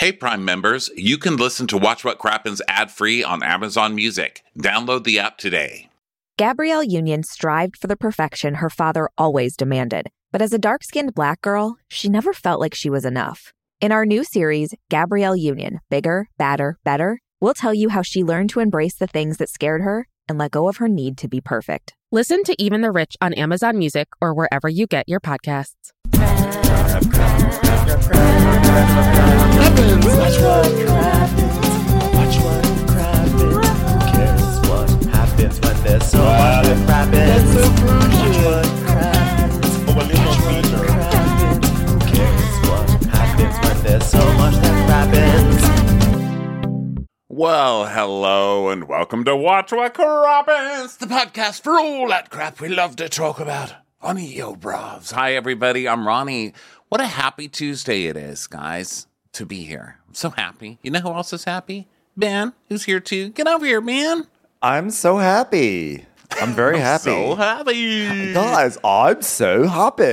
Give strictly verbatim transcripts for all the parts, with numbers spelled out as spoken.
Hey, Prime members, you can listen to Watch What Crappens ad-free on Amazon Music. Download the app today. Gabrielle Union strived for the perfection her father always demanded. But as a dark-skinned Black girl, she never felt like she was enough. In our new series, Gabrielle Union, Bigger, Badder, Better, we'll tell you how she learned to embrace the things that scared her and let go of her need to be perfect. Listen to Even the Rich on Amazon Music or wherever you get your podcasts. Crappens, watch what crappens, watch what crappens. Who cares what happens when there's so much that crappens? Watch what crappens, watch what crappens. Who cares what happens when there's so much that crappens? Well, hello and welcome to Watch What Crappens, the podcast for all that crap we love to talk about on E O Bravs. Hi, everybody. I'm Ronnie. What a happy Tuesday it is, guys, to be here. I'm so happy. You know who else is happy? Ben, who's here too. Get over here, man. I'm so happy. I'm very I'm happy. So happy. Guys, I'm so happy.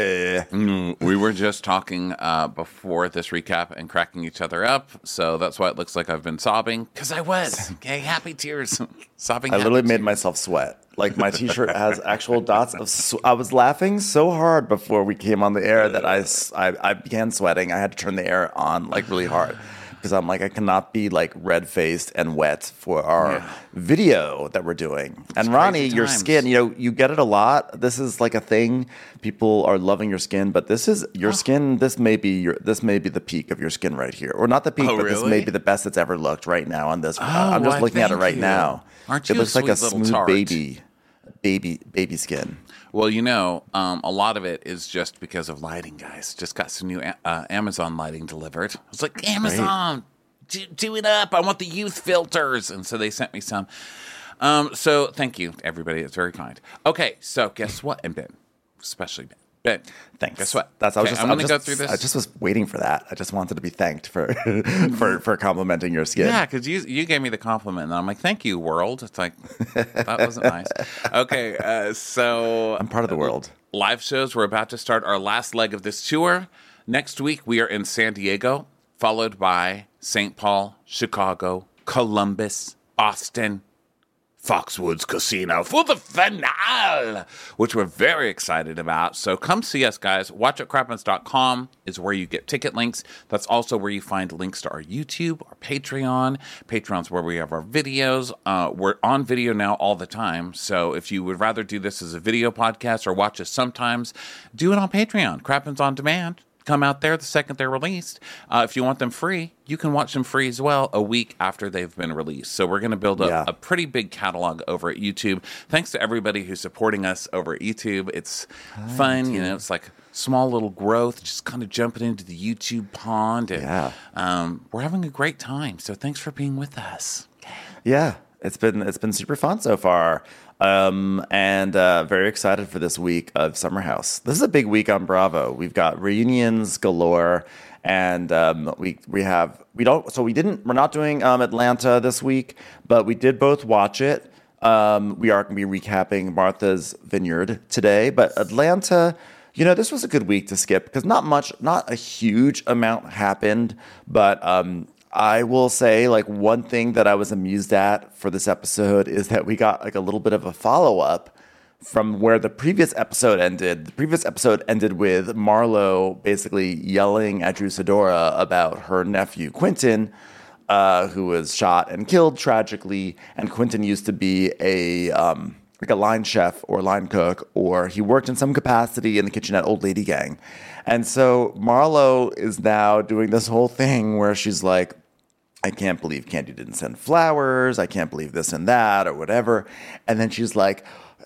Mm, we were just talking uh, before this recap and cracking each other up, so that's why it looks like I've been sobbing, because I was. Okay, happy tears. Sobbing I literally happy made tears. myself sweat. Like, my t-shirt has actual dots of sw- I was laughing so hard before we came on the air that I, s- I, I began sweating. I had to turn the air on, like, really hard. Because I'm like, I cannot be, like, red-faced and wet for our Yeah. video that we're doing. It's and Ronnie, crazy your times. skin, you know, you get it a lot. This is, like, a thing. People are loving your skin. But this is, your skin, this may be your, this may be the peak of your skin right here. Or not the peak, Oh, but this really? may be the best it's ever looked right now on this. Oh, I'm just why, looking at it thank right you. now. Aren't It you a looks like a sweet little smooth tart? baby. Baby, baby skin. Well, you know, um, a lot of it is just because of lighting, guys. Just got some new uh, Amazon lighting delivered. I was like, Amazon, do, do it up. I want the youth filters. And so they sent me some. Um, so thank you, everybody. It's very kind. Okay, so guess what? And Ben, especially Ben. Ben, Thanks. guess what? That's I was Okay, just. I'm I going to just, go through this. I just was waiting for that. I just wanted to be thanked for for for complimenting your skin. Yeah, because you you gave me the compliment, and I'm like, thank you, world. It's like, that wasn't nice. Okay, uh, so... I'm part of the world. Live shows. We're about to start our last leg of this tour. Next week, we are in San Diego, followed by Saint Paul, Chicago, Columbus, Boston, Foxwoods Casino for the finale, which we're very excited about. So come see us, guys. watch what crappens dot com is where you get ticket links. That's also where you find links to our YouTube, our Patreon. Patreon's where we have our videos. Uh, we're on video now all the time. So if you would rather do this as a video podcast or watch us sometimes, do it on Patreon. Crappens on Demand. Come out there the second they're released. Uh, if you want them free, you can watch them free as well a week after they've been released. So we're going to build up Yeah. a pretty big catalog over at YouTube. Thanks to everybody who's supporting us over at YouTube. It's fun, you know. It's like small little growth, just kind of jumping into the YouTube pond. And, Yeah. um, we're having a great time. So thanks for being with us. Yeah, it's been it's been super fun so far, um, and uh, very excited for this week of Summer House. This is a big week on Bravo. We've got reunions galore, and um, we we have we don't so we didn't we're not doing um, Atlanta this week, but we did both watch it. Um, we are going to be recapping Martha's Vineyard today, but Atlanta. You know, this was a good week to skip because not much, not a huge amount happened, but um, I will say, like, one thing that I was amused at for this episode is that we got like a little bit of a follow-up from where the previous episode ended. The previous episode ended with Marlo basically yelling at Drew Sidora about her nephew, Quentin, uh, who was shot and killed tragically. And Quentin used to be a um, like a line chef or line cook, or he worked in some capacity in the kitchen at Old Lady Gang. And so Marlo is now doing this whole thing where she's like, I can't believe Candy didn't send flowers. I can't believe this and that or whatever. And then she's like,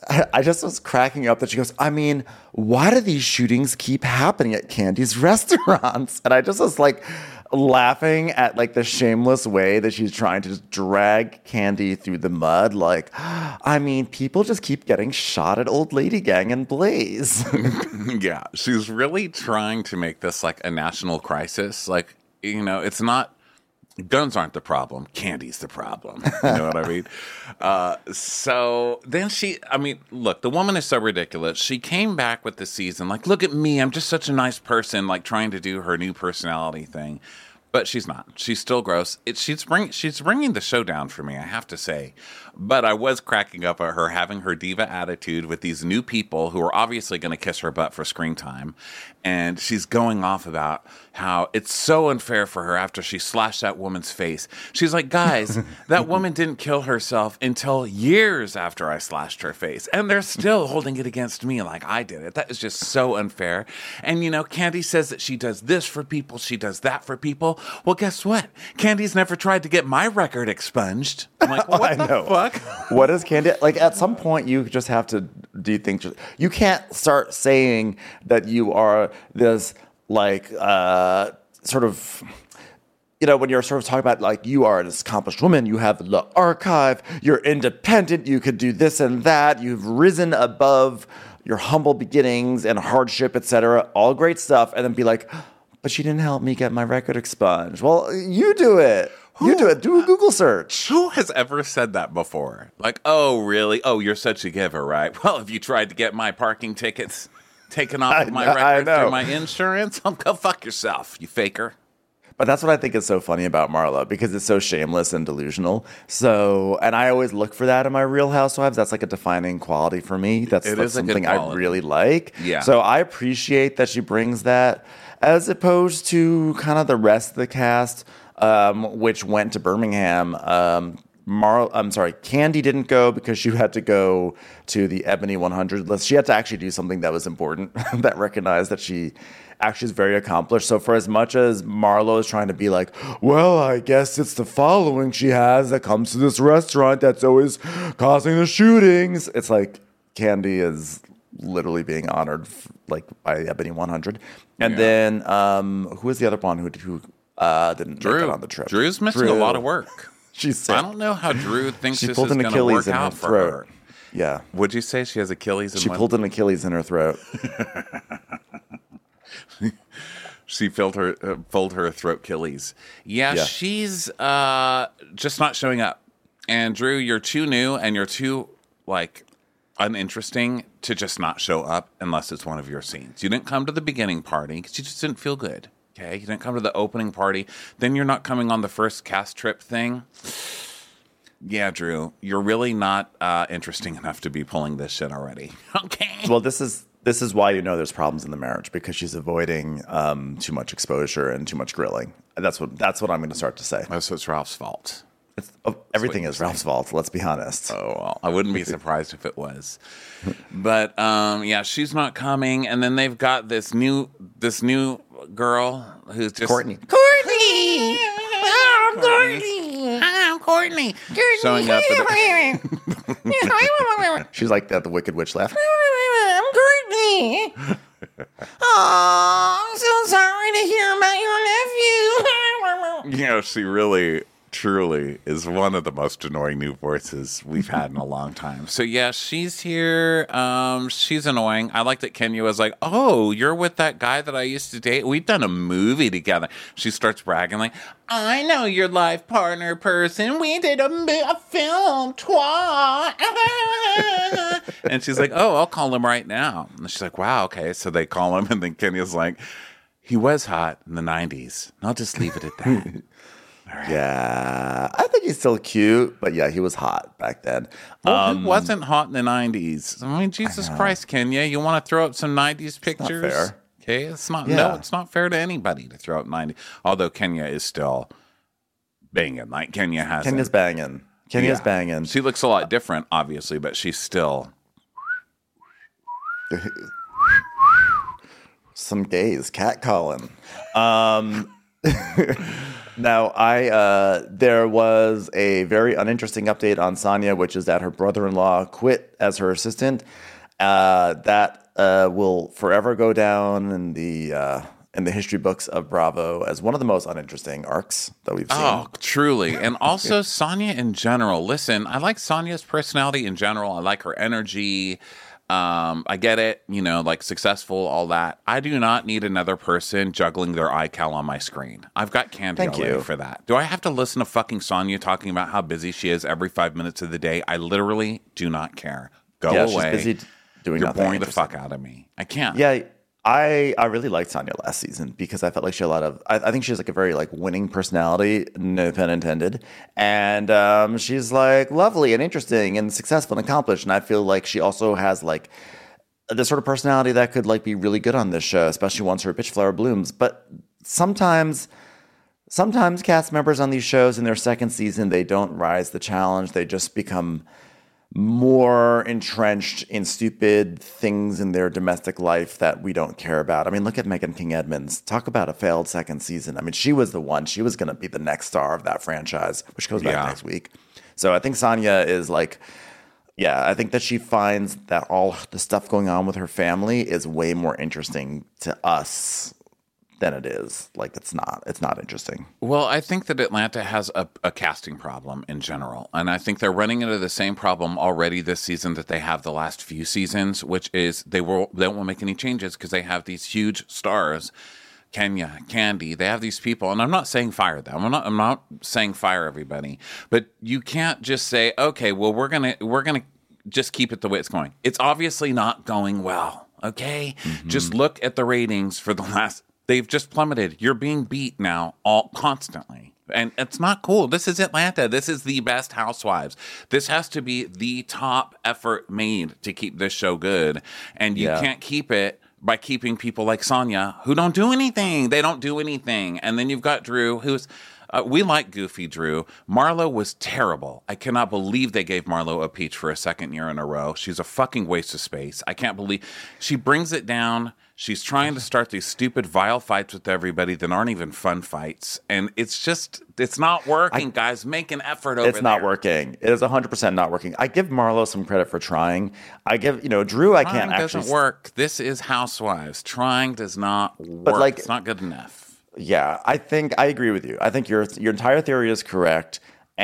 I just was cracking up that she goes, I mean, why do these shootings keep happening at Candy's restaurants? And I just was like laughing at like the shameless way that she's trying to just drag Candy through the mud. Like, I mean, people just keep getting shot at Old Lady Gang and Blaze. Yeah, she's really trying to make this like a national crisis. Like, you know, it's not... Guns aren't the problem. Candy's the problem. You know what I mean? Uh, so then she, I mean, look, the woman is so ridiculous. She came back with the season, like, look at me. I'm just such a nice person, like trying to do her new personality thing. But she's not. She's still gross. It, she's bring, she's bringing the show down for me, I have to say. But I was cracking up at her having her diva attitude with these new people who are obviously going to kiss her butt for screen time. And she's going off about how it's so unfair for her after she slashed that woman's face. She's like, guys, that woman didn't kill herself until years after I slashed her face. And they're still holding it against me like I did it. That is just so unfair. And, you know, Candy says that she does this for people. She does that for people. Well, guess what? Candy's never tried to get my record expunged. I'm like, what I the know. fuck? What is Candy? Like, at some point, you just have to, do you think, you can't start saying that you are this, like, uh, sort of, you know, when you're sort of talking about, like, you are an accomplished woman, you have the archive, you're independent, you could do this and that, you've risen above your humble beginnings and hardship, et cetera, all great stuff, and then be like, but she didn't help me get my record expunged. Well, you do it. You do it. Do a Google search. Who has ever said that before? Like, oh, really? Oh, you're such a giver, right? Well, if you tried to get my parking tickets taken off I of my know- I record know. through my insurance, oh, go fuck yourself, you faker. But that's what I think is so funny about Marlo, because it's so shameless and delusional. So, and I always look for that in my Real Housewives. That's like a defining quality for me. That's, It that's is a good something I quality. really like. Yeah. So I appreciate that she brings that, as opposed to kind of the rest of the cast, um, which went to Birmingham. Um, Mar- I'm sorry, Candy didn't go because she had to go to the Ebony one hundred list. She had to actually do something that was important, that recognized that she actually is very accomplished. So for as much as Marlo is trying to be like, well, I guess it's the following she has that comes to this restaurant that's always causing the shootings, it's like Candy is literally being honored like by Ebony one hundred. And Yeah. then um, who was the other one who, who uh, didn't make Drew. it on the trip? Drew's missing Drew. a lot of work. She's sick. I don't know how Drew thinks She this pulled is an going to work Achilles in her out for throat. her. Yeah. Would you say she has Achilles in She one? pulled an Achilles in her throat. She filled her uh, pulled her throat Achilles. Yeah, Yeah. she's uh, just not showing up. And Drew, you're too new and you're too like uninteresting to just not show up unless it's one of your scenes. You didn't come to the beginning party because you just didn't feel good. Okay, you didn't come to the opening party. Then you're not coming on the first cast trip thing. Yeah, Drew, you're really not uh, interesting enough to be pulling this shit already. Okay. Well, this is this is why you know there's problems in the marriage, because she's avoiding um, too much exposure and too much grilling. That's what that's what I'm going to start to say. Oh, so it's Ralph's fault. It's, oh, everything you're is Ralph's fault. Let's be honest. Oh, well, I wouldn't be surprised if it was. But um, yeah, she's not coming. And then they've got this new this new girl who's just Courtney. Courtney. Oh, Courtney. I'm Courtney. Showing up. At She's like that, the Wicked Witch laugh. I'm Courtney. Oh, I'm so sorry to hear about your nephew. You know, she really, truly is one of the most annoying new voices we've had in a long time. So yeah, she's here. Um, she's annoying. I like that Kenya was like, "Oh, you're with that guy that I used to date. We've done a movie together." She starts bragging like, "I know your life partner person. We did a, a film twice." And she's like, "Oh, I'll call him right now." And she's like, "Wow, okay." So they call him, and then Kenya's like, "He was hot in the nineties. I'll just leave it at that." Yeah, I think he's still cute, but yeah, he was hot back then. Well, Um, who wasn't hot in the nineties? I mean, Jesus Christ, Kenya, you want to throw up some nineties pictures? fair. Okay, it's not. Yeah. No, it's not fair to anybody to throw up nineties. Although Kenya is still banging, like Kenya has. Kenya's banging. Kenya's banging. She looks a lot different, obviously, but she's still. Some gays catcalling. Um, now, I uh, there was a very uninteresting update on Sonia, which is that her brother-in-law quit as her assistant. Uh, that uh, will forever go down in the uh, in the history books of Bravo as one of the most uninteresting arcs that we've seen. Oh, truly. And also Sonia in general. Listen, I like Sonia's personality in general. I like her energy. Um, I get it, you know, like successful, all that. I do not need another person juggling their iCal on my screen. I've got Candy Thank already you. for that. Do I have to listen to fucking Sonia talking about how busy she is every five minutes of the day? I literally do not care. Go yeah, away. she's busy doing You're nothing boring the interesting. fuck out of me. I can't. Yeah, I I really liked Sonya last season because I felt like she had a lot of. I, I think she has like a very like winning personality, no pun intended, and um, she's like lovely and interesting and successful and accomplished. And I feel like she also has like the sort of personality that could like be really good on this show, especially once her bitch flower blooms. But sometimes. Sometimes cast members on these shows in their second season, they don't rise the challenge. They just become more entrenched in stupid things in their domestic life that we don't care about. I mean, look at Megan King Edmonds. Talk about a failed second season. I mean, she was the one. She was going to be the next star of that franchise, which goes back Yeah. next week. So I think Sonya is like, yeah, I think that she finds that all the stuff going on with her family is way more interesting to us than it is. Like, it's not. It's not interesting. Well, I think that Atlanta has a, a casting problem in general. And I think they're running into the same problem already this season that they have the last few seasons, which is they, will, they won't make any changes because they have these huge stars. Kenya, Candy, they have these people. And I'm not saying fire them. I'm not, I'm not saying fire everybody. But you can't just say, okay, well, we're going to we're gonna just keep it the way it's going. It's obviously not going well, okay? Mm-hmm. Just look at the ratings for the last... They've just plummeted. You're being beat now all constantly. And it's not cool. This is Atlanta. This is the best Housewives. This has to be the top effort made to keep this show good. And you Yeah. can't keep it by keeping people like Sonya who don't do anything. They don't do anything. And then you've got Drew, who's... Uh, we like goofy Drew. Marlo was terrible. I cannot believe they gave Marlo a peach for a second year in a row. She's a fucking waste of space. I can't believe... She brings it down... She's trying to start these stupid, vile fights with everybody that aren't even fun fights. And it's just, it's not working, I, guys. Make an effort over there. It's not there. working. It is one hundred percent not working. I give Marlo some credit for trying. I give, you know, Drew, I trying can't doesn't actually... work. This is Housewives. Trying does not work. But like, it's not good enough. Yeah, I think, I agree with you. I think your your entire theory is correct.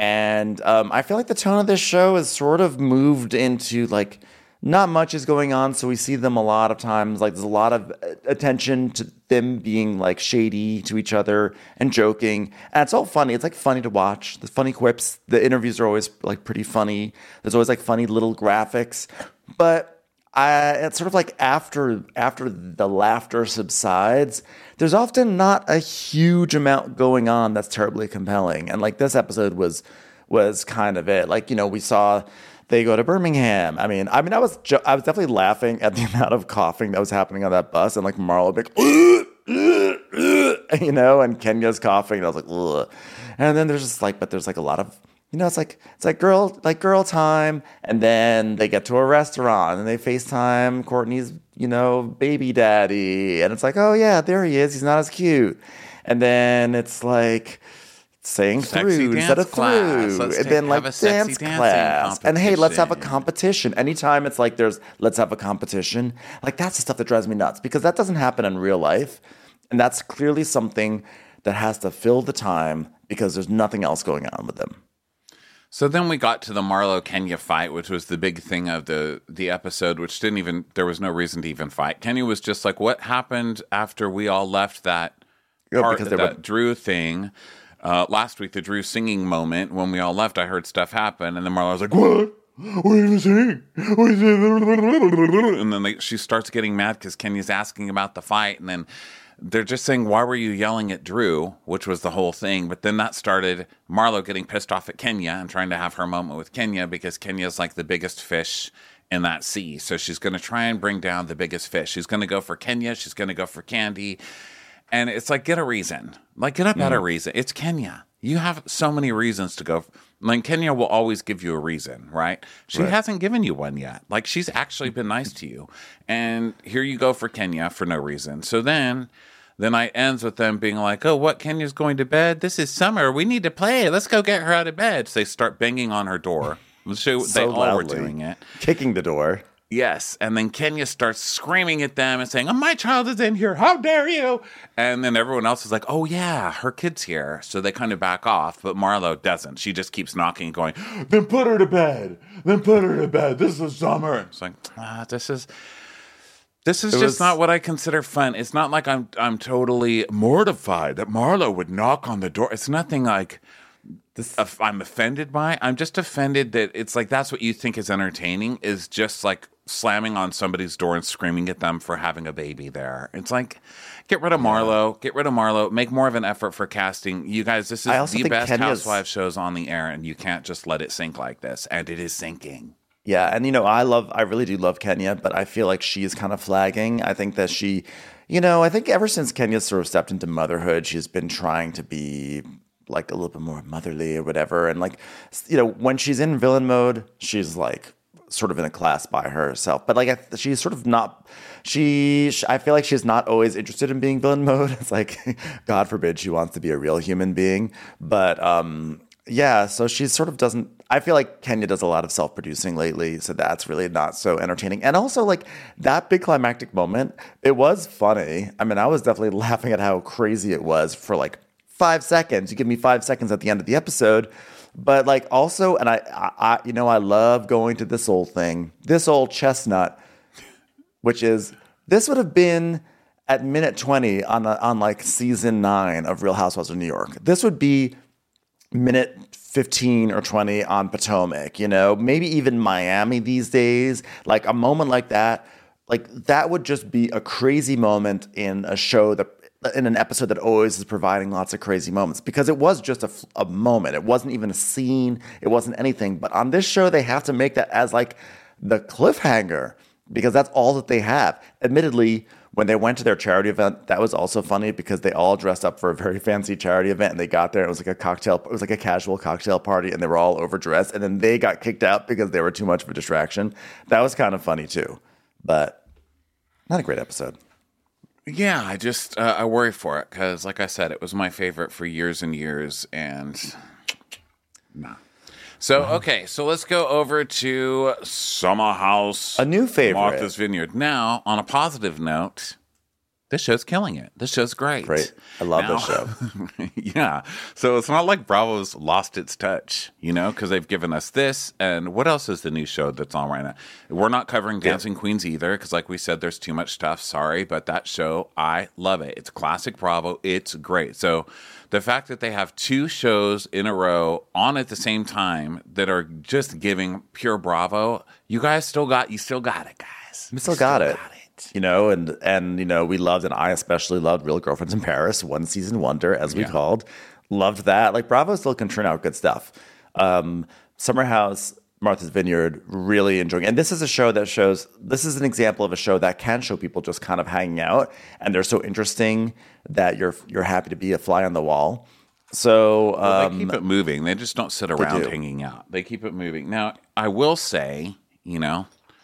And um, I feel like the tone of this show is sort of moved into like... Not much is going on, so we see them a lot of times. Like, there's a lot of attention to them being, like, shady to each other and joking. And it's all funny. It's, like, funny to watch. The funny quips. The interviews are always, like, pretty funny. There's always, like, funny little graphics. But I, it's sort of like after after the laughter subsides, there's often not a huge amount going on that's terribly compelling. And, like, this episode was was kind of it. Like, you know, we saw... They go to Birmingham. I mean, I mean, I was ju- I was definitely laughing at the amount of coughing that was happening on that bus, and like Marlo, like, you know, and Kenya's coughing, and I was like, ugh. And then there's just like, but there's like a lot of, you know, it's like it's like girl like girl time, and then they get to a restaurant and they FaceTime Courtney's, you know, baby daddy, and it's like, oh yeah, there he is. He's not as cute, and then it's like. Saying Sexy through instead of class. through, Let's and take, then like have a sexy dance dancing class, and hey, let's have a competition. competition. Anytime it's like there's let's have a competition, like that's the stuff that drives me nuts because that doesn't happen in real life, and that's clearly something that has to fill the time because there's nothing else going on with them. So then we got to the Marlo Kenya fight, which was the big thing of the the episode, which didn't even there was no reason to even fight. Kenya was just like, what happened after we all left that Yeah, part because that they were- Drew thing? Uh, last week, the Drew singing moment, when we all left, I heard stuff happen, and then Marlo was like, what? What are you singing? What is it? And then they, she starts getting mad because Kenya's asking about the fight, and then they're just saying, why were you yelling at Drew, which was the whole thing. But then that started Marlo getting pissed off at Kenya and trying to have her moment with Kenya because Kenya's like the biggest fish in that sea. So she's going to try and bring down the biggest fish. She's going to go for Kenya. She's going to go for Candy. And it's like, get a reason. Like, get a better mm. reason. It's Kenya. You have so many reasons to go. Like, Kenya will always give you a reason, right? She right. hasn't given you one yet. Like, she's actually been nice to you. And here you go for Kenya for no reason. So then the night ends with them being like, oh, what, Kenya's going to bed? This is summer. We need to play. Let's go get her out of bed. So they start banging on her door. So, so they all loudly, were doing it. Kicking the door. Yes, and then Kenya starts screaming at them and saying, oh, my child is in here, how dare you? And then everyone else is like, oh, yeah, her kid's here. So they kind of back off, but Marlo doesn't. She just keeps knocking and going, then put her to bed. Then put her to bed. This is summer. It's like, ah, this is... This is It just was- not what I consider fun. It's not like I'm I'm totally mortified that Marlo would knock on the door. It's nothing like... This- of- I'm offended by. I'm just offended that it's like that's what you think is entertaining is just like slamming on somebody's door and screaming at them for having a baby there. It's like, get rid of Marlo, get rid of Marlo, make more of an effort for casting. You guys, this is I also the think best Kenya's- Housewives shows on the air, and you can't just let it sink like this. And it is sinking. Yeah, and you know, I love, I really do love Kenya, but I feel like she's kind of flagging. I think that she, you know, I think ever since Kenya sort of stepped into motherhood, she's been trying to be like a little bit more motherly or whatever. And like, you know, when she's in villain mode, she's like sort of in a class by herself. But like, I, she's sort of not. She, I feel like she's not always interested in being villain mode. It's like, God forbid, she wants to be a real human being. But um, yeah, so she sort of doesn't. I feel like Kenya does a lot of self-producing lately, so that's really not so entertaining. And also, like, that big climactic moment, it was funny. I mean, I was definitely laughing at how crazy it was for, like, five seconds. You give me five seconds at the end of the episode. But, like, also, and I, I, I you know, I love going to this old thing, this old chestnut, which is, this would have been at minute twenty on, a, on like, season nine of Real Housewives of New York. This would be minute fifteen or twenty on Potomac, you know, maybe even Miami these days. Like a moment like that, like that would just be a crazy moment in a show that, in an episode that always is providing lots of crazy moments, because it was just a, a moment. It wasn't even a scene. It wasn't anything. But on this show, they have to make that as like the cliffhanger, because that's all that they have. Admittedly, when they went to their charity event, that was also funny because they all dressed up for a very fancy charity event, and they got there. It was like a cocktail. It was like a casual cocktail party, and they were all overdressed. And then they got kicked out because they were too much of a distraction. That was kind of funny too, but not a great episode. Yeah, I just uh, I worry for it because, like I said, it was my favorite for years and years, and nah. So okay, so let's go over to Summer House, A new favorite. Martha's Vineyard. Now, on a positive note, this show's killing it. This show's great. Great. I love Now- this show. Yeah. So it's not like Bravo's lost its touch, you know, because they've given us this. And what else is the new show that's on right now? We're not covering Dancing Queens either, because like we said, there's too much stuff. Sorry, but that show, I love it. It's classic Bravo. It's great. So the fact that they have two shows in a row on at the same time that are just giving pure Bravo, you guys still got, you still got it, guys. We still You got it. You know, and and you know, we loved, and I especially loved Real Girlfriends in Paris, one season wonder, as we Yeah. called. Loved that. Like Bravo still can turn out good stuff. Um, Summer House, Martha's Vineyard, really enjoying. And this is a show that shows. This is an example of a show that can show people just kind of hanging out, and they're so interesting that you're you're happy to be a fly on the wall. So um, Well, they keep it moving. They just don't sit around do. hanging out. They keep it moving. Now, I will say, you know,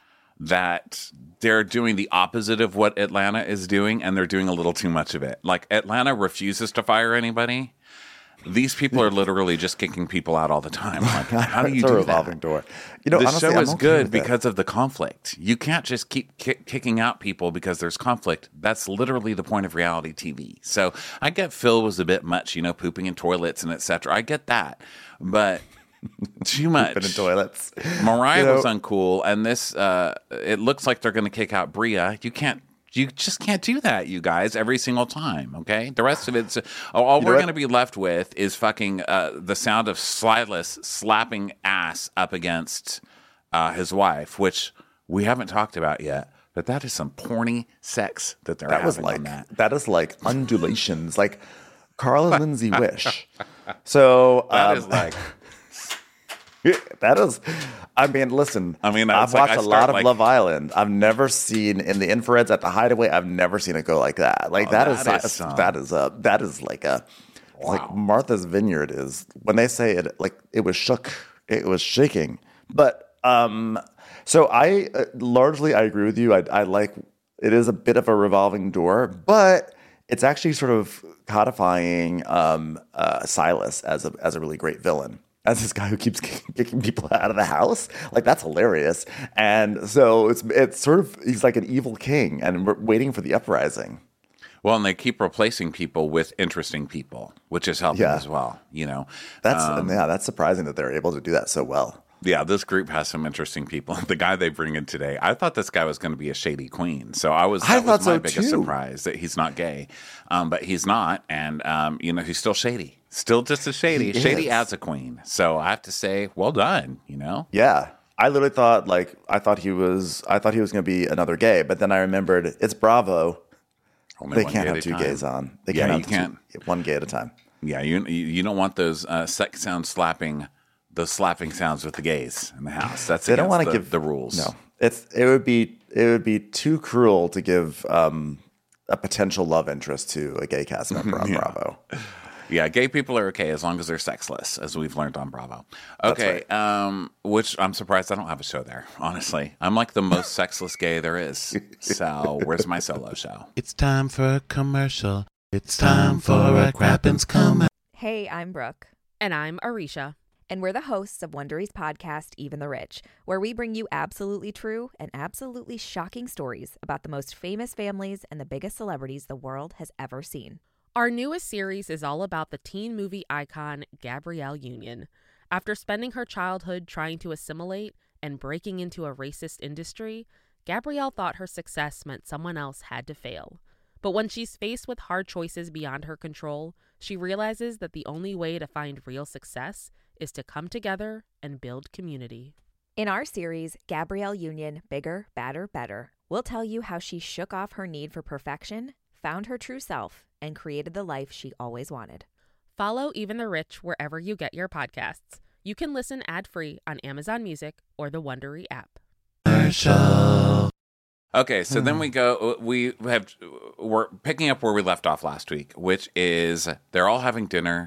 that they're doing the opposite of what Atlanta is doing, and they're doing a little too much of it. Like, Atlanta refuses to fire anybody. These people are literally just kicking people out all the time. Like, how do you it's a do revolving that? door. You know, The honestly, show I'm is okay good with it. because of the conflict. You can't just keep ki- kicking out people because there's conflict. That's literally the point of reality T V. So I get Phil was a bit much, you know, pooping in toilets and et cetera. I get that, but too much. Been in toilets. Mariah You know- was uncool, and this uh, it looks like they're going to kick out Bria. You can't. You just can't do that, you guys, every single time, okay? The rest of it's... All know we're what? going to be left with is fucking uh, the sound of Silas slapping ass up against uh, his wife, which we haven't talked about yet, but that is some porny sex that they're That having was on like that. that is like undulations, like Carl and Lindsay Wish. So That um, is like... that is. I mean, listen. I mean, I've it's like watched I a start, lot of like- Love Island. I've never seen in the infrareds at the Hideaway. I've never seen it go like that. Like Oh, that that is, is some- that is a that is like a it's like Martha's Vineyard is when they say it like it was shook. It was shaking. But um, so I uh, largely I agree with you. I, I like it is a bit of a revolving door, but it's actually sort of codifying um, uh, Silas as a as a really great villain. As this guy who keeps kicking people out of the house, like that's hilarious. And so it's it's sort of he's like an evil king, and we're waiting for the uprising. Well, and they keep replacing people with interesting people, which is helping Yeah. as well, you know? That's Um, yeah, that's surprising that they're able to do that so well. Yeah, this group has some interesting people. The guy they bring in today, I thought this guy was going to be a shady queen. So I was, I that thought was my so, biggest too. surprise that he's not gay. Um, but he's not. And, um, you know, he's still shady. Still just as shady. He Shady is. as a queen. So I have to say, well done, you know? Yeah. I literally thought like I thought he was I thought he was going to be another gay, but then I remembered it's Bravo. Only They one can't gay have at a two time. gays on. They Yeah, can't you have can't. Two, one gay at a time. Yeah, you you you don't want those uh, sex sound slapping, those slapping sounds with the gays in the house. That's They don't want want to give the rules. No, it's it would be it would be too cruel to give um, a potential love interest to a gay cast member on Yeah. Bravo. Yeah, gay people are okay as long as they're sexless, as we've learned on Bravo. Okay, um, which I'm surprised I don't have a show there, honestly. I'm like the most sexless gay there is. So where's my solo show? It's time for a commercial. It's time for a Crappens commercial. Hey, I'm Brooke, And I'm Arisha. and we're the hosts of Wondery's podcast, Even the Rich, where we bring you absolutely true and absolutely shocking stories about the most famous families and the biggest celebrities the world has ever seen. Our newest series is all about the teen movie icon Gabrielle Union. After spending her childhood trying to assimilate and breaking into a racist industry, Gabrielle thought her success meant someone else had to fail. But when she's faced with hard choices beyond her control, she realizes that the only way to find real success is to come together and build community. In our series, Gabrielle Union, Bigger, Badder, Better, we'll tell you how she shook off her need for perfection, found her true self, and created the life she always wanted. Follow Even the Rich wherever you get your podcasts. You can listen ad-free on Amazon Music or the Wondery app. Commercial. Okay, so then we go. We have we're picking up where we left off last week, which is they're all having dinner,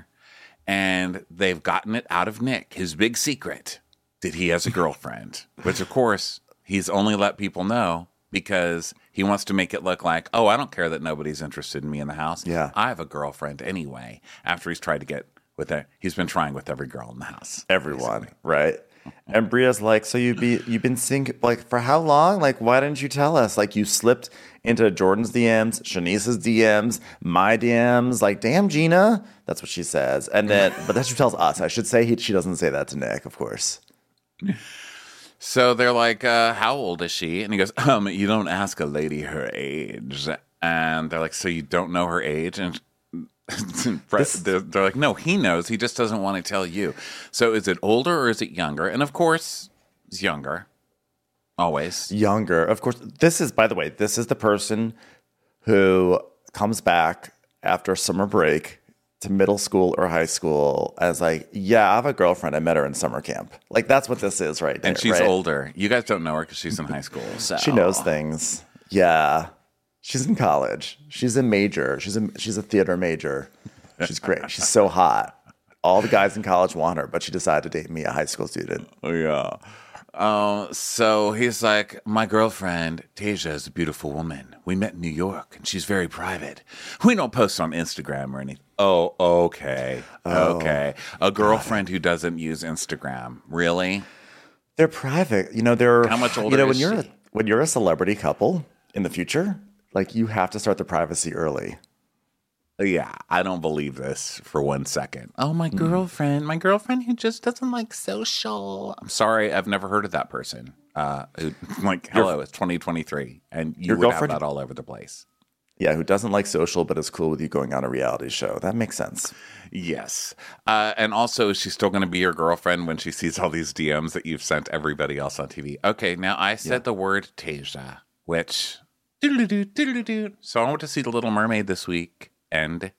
and they've gotten it out of Nick, his big secret, that he has a girlfriend. Which, of course, he's only let people know because he wants to make it look like, oh, I don't care that nobody's interested in me in the house. Yeah. I have a girlfriend anyway. After he's tried to get with it, he's been trying with every girl in the house. Everyone, basically. right? And Bria's like, so you be you've been seeing like for how long? Like, why didn't you tell us? Like, you slipped into Jordan's D Ms, Shanice's D Ms, my D Ms. Like, damn, Gina. That's what she says. And then, but that's what she tells us. I should say he, she doesn't say that to Nick, of course. So they're like, uh, how old is she? And he goes, um, you don't ask a lady her age. And they're like, so you don't know her age? And Brett, they're, they're like, no, he knows. He just doesn't want to tell you. So is it older or is it younger? And of course, it's younger. Always. Younger, of course. This is, by the way, this is the person who comes back after summer break to middle school or high school as like, yeah, I have a girlfriend. I met her in summer camp. Like, that's what this is right there. And she's right? older. You guys don't know her because she's in high school. So She knows things. Yeah. She's in college. She's a major. She's a she's a theater major. She's great. She's so hot. All the guys in college want her, but she decided to date me, a high school student. Oh, yeah. Uh, so he's like, my girlfriend, Tasia, is a beautiful woman. We met in New York, and she's very private. We don't post on Instagram or anything. Oh, okay. Okay. A girlfriend who doesn't use Instagram. Really? They're private. You know, they're How much older You know, when is you're she? a, when you're a celebrity couple in the future, like, you have to start the privacy early. Yeah, I don't believe this for one second. Oh, my girlfriend. My girlfriend who just doesn't like social. I'm sorry, I've never heard of that person. Uh, who, like, hello, it's twenty twenty-three, and you Your would have girlfriend- that all over the place. Yeah, who doesn't like social but is cool with you going on a reality show. That makes sense. Yes. Uh, and also, is she still going to be your girlfriend when she sees all these D Ms that you've sent everybody else on T V? Okay, now I said the word Tasia, which... doodle-doo, doodle-doo. So I went to see The Little Mermaid this week, and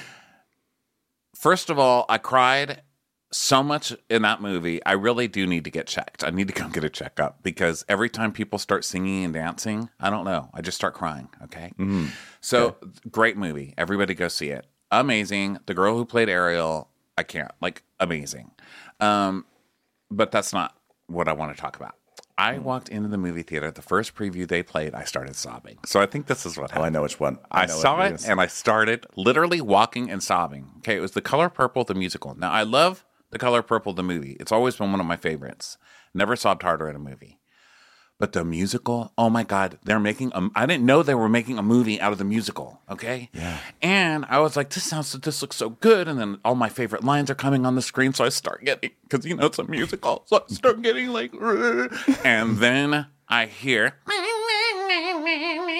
first of all, I cried so much in that movie. I really do need to get checked. I need to come get a checkup because every time people start singing and dancing, I don't know, I just start crying, okay? Mm-hmm. So, okay. Great movie. Everybody go see it. Amazing. The girl who played Ariel, I can't, like, amazing. Um, but that's not what I want to talk about. I walked into the movie theater. The first preview they played, I started sobbing. So I think this is what happened. Oh, I know which one. I, I know saw what it, it is. and I started literally walking and sobbing. Okay, it was The Color Purple, the musical. Now, I love The Color Purple, the movie. It's always been one of my favorites. Never sobbed harder in a movie. But the musical, oh my God, they're making a, I didn't know they were making a movie out of the musical, okay? Yeah. And I was like, this sounds, this looks so good. And then all my favorite lines are coming on the screen. So I start getting, because, you know, it's a musical. So I start getting like, and then I hear,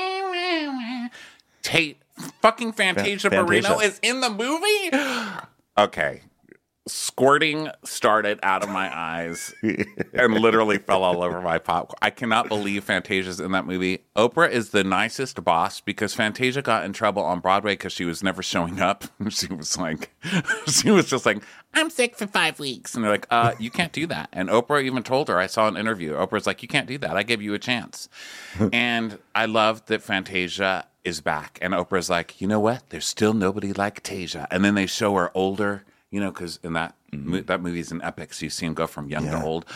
Tate, fucking Fantasia Fantasia. Barrino is in the movie. Okay. Squirting started out of my eyes and literally fell all over my popcorn. I cannot believe Fantasia's in that movie. Oprah is the nicest boss because Fantasia got in trouble on Broadway because she was never showing up. She was like, she was just like, I'm sick for five weeks. And they're like, uh, you can't do that. And Oprah even told her, I saw an interview. Oprah's like, you can't do that. I gave you a chance. And I love that Fantasia is back. And Oprah's like, you know what? There's still nobody like Tasia. And then they show her older. You know, because in that mm-hmm. that movie is an epic, so you see him go from young yeah. to old.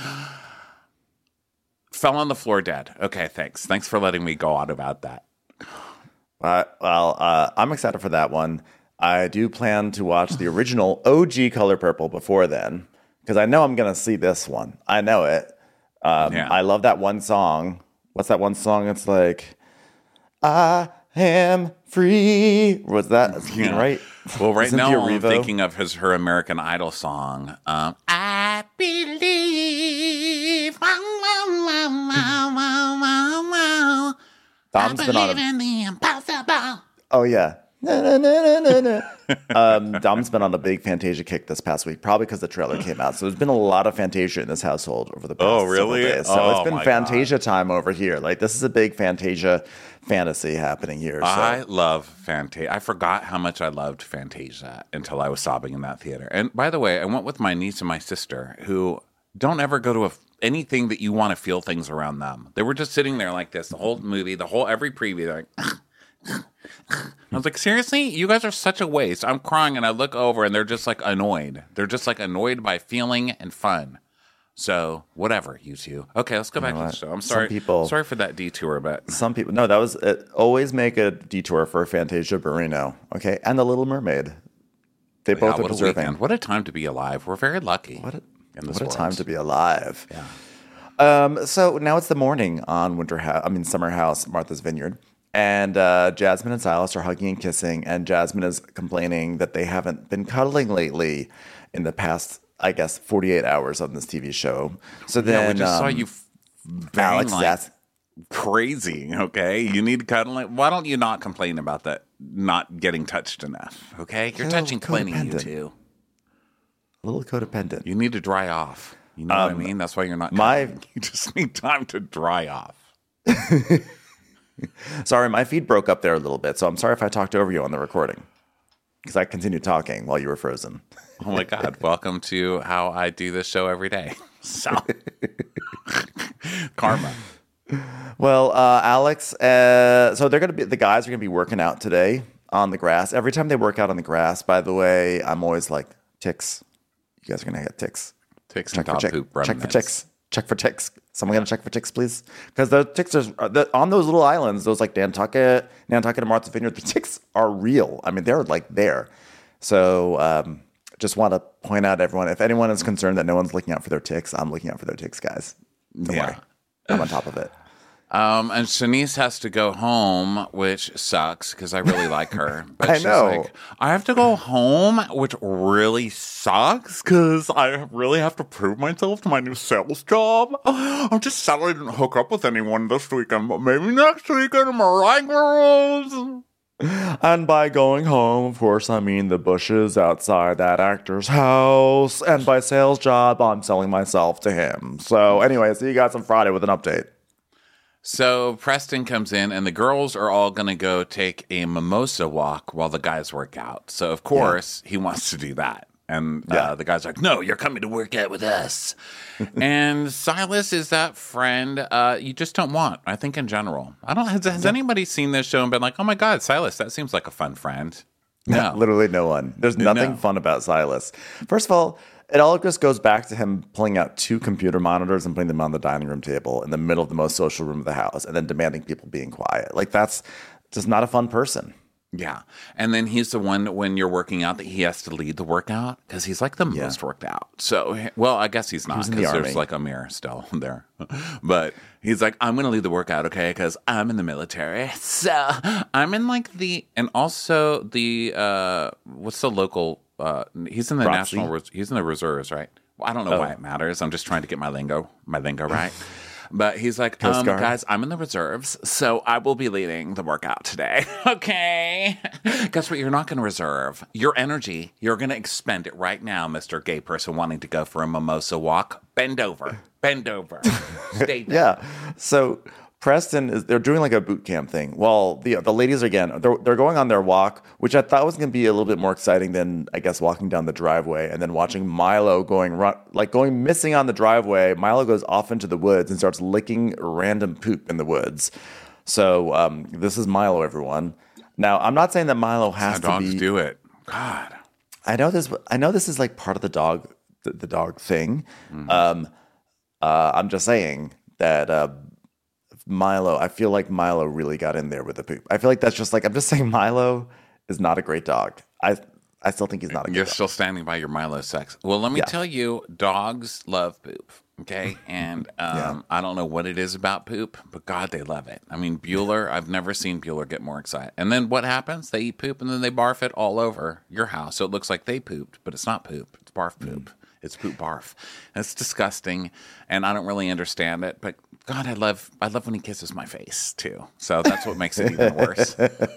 Fell on the floor dead. Okay, thanks. Thanks for letting me go on about that. Uh, well, uh, I'm excited for that one. I do plan to watch the original O G Color Purple before then, because I know I'm going to see this one. I know it. Um, yeah. I love that one song. What's that one song? It's like, I am free. Was that yeah. right? Well, right Cynthia now I'm Erivo? thinking of his her American Idol song. Um, I believe. Dom's I been on believe a, in the impossible. Oh yeah. Na, na, na, na, na. um, Dom's been on a big Fantasia kick this past week, probably because the trailer came out. So there's been a lot of Fantasia in this household over the past Oh, really? several days. So Oh, it's been my Fantasia time over here. Like this is a big Fantasia fantasy happening here. So. I love Fantasia. I forgot how much I loved Fantasia until I was sobbing in that theater. And by the way, I went with my niece and my sister who don't ever go to a, anything that you want to feel things around them. They were just sitting there like this the whole movie, the whole every preview. They're like, I was like, seriously? You guys are such a waste. I'm crying and I look over and they're just like annoyed. They're just like annoyed by feeling and fun. So whatever, you two. Okay, let's go back to the show. I'm sorry. Some people, sorry for that detour, but some people. No, that was it. Always make a detour for Fantasia Barrino. Okay, and the Little Mermaid. They both yeah, are what deserving. A weekend. What a time to be alive. We're very lucky. What a, in this what a world. time to be alive. Yeah. Um, so now it's the morning on Winter House. I mean Summer House, Martha's Vineyard. And uh, Jasmine and Silas are hugging and kissing, and Jasmine is complaining that they haven't been cuddling lately in the past, I guess, forty-eight hours on this T V show. So then Yeah, we just um, saw you f- bang Alex, like that's crazy, okay? You need cuddling. Why don't you not complain about that not getting touched enough, okay? You're Oh, touching plenty, you codependent. two. a little codependent. You need to dry off. You know what I mean? That's why you're not my- cuddling. You just need time to dry off. Sorry, my feed broke up there a little bit, so I'm sorry if I talked over you on the recording because I continued talking while you were frozen. Oh my God. Welcome to how I do this show every day. So, karma. Well, uh, Alex, uh, so they're going to be, the guys are going to be working out today on the grass. Every time they work out on the grass, by the way, I'm always like, ticks. You guys are going to get ticks. Ticks Check and for, top tick, poop check for remnants. ticks. Check for ticks. Someone going to check for ticks, please? Because the ticks are the, on those little islands, those like Nantucket, Nantucket and Martha's Vineyard, the ticks are real. I mean, they're like there. So um, just want to point out, everyone, if anyone is concerned that no one's looking out for their ticks, I'm looking out for their ticks, guys. Don't Yeah. worry. I'm on top of it. Um, and Shanice has to go home, which sucks because I really like her. But I she's know. like, I have to go home, which really sucks because I really have to prove myself to my new sales job. I'm just sad I didn't hook up with anyone this weekend, but maybe next weekend, Mariah girls. And by going home, of course, I mean the bushes outside that actor's house. And by sales job, I'm selling myself to him. So anyway, see you guys on Friday with an update. So Preston comes in, and the girls are all going to go take a mimosa walk while the guys work out. So, of course, he wants to do that. And uh, Yeah. the guy's like, no, you're coming to work out with us. And Silas is that friend uh, you just don't want, I think, in general. I don't. Has, has anybody seen this show and been like, oh, my God, Silas, that seems like a fun friend? No. Literally no one. There's nothing No. fun about Silas. First of all, it all just goes back to him pulling out two computer monitors and putting them on the dining room table in the middle of the most social room of the house and then demanding people being quiet. Like, that's just not a fun person. Yeah. And then he's the one when you're working out that he has to lead the workout because he's like the Yeah. most worked out. So, well, I guess he's not was in the because there's army. like a mirror still there. But he's like, I'm going to lead the workout, okay? Because I'm in the military. So I'm in like the, and also the, uh, what's the local, uh, he's in the R O T C? national, res- he's in the reserves, right? Well, I don't know why Oh. it matters. I'm just trying to get my lingo, my lingo right. But he's like, Coast um, Guard. guys, I'm in the reserves, so I will be leading the workout today. Okay. Guess what? You're not going to reserve your energy. You're going to expend it right now, Mister Gay person wanting to go for a mimosa walk. Bend over. Bend over. Stay there. Yeah. So Preston is they're doing like a boot camp thing. Well, the the ladies again, they're they're going on their walk, which I thought was going to be a little bit more exciting than I guess walking down the driveway and then watching Milo going run like going missing on the driveway. Milo goes off into the woods and starts licking random poop in the woods. So um, this is Milo, everyone. Now I'm not saying that Milo has How to dogs be. do it. God. I know this. I know this is like part of the dog, the, the dog thing. Mm-hmm. Um, uh, I'm just saying that uh, Milo. I feel like Milo really got in there with the poop. I feel like that's just like I'm just saying Milo is not a great dog. I I still think he's not a good You're dog. still standing by your Milo sex. Well, let me Yeah. tell you, dogs love poop. Okay, and um, Yeah. I don't know what it is about poop, but God, they love it. I mean, Bueller. I've never seen Bueller get more excited. And then what happens? They eat poop and then they barf it all over your house, so it looks like they pooped, but it's not poop. It's barf poop. Mm. It's poop barf. It's disgusting, and I don't really understand it. But God, I love I love when he kisses my face too. So that's what makes it even worse.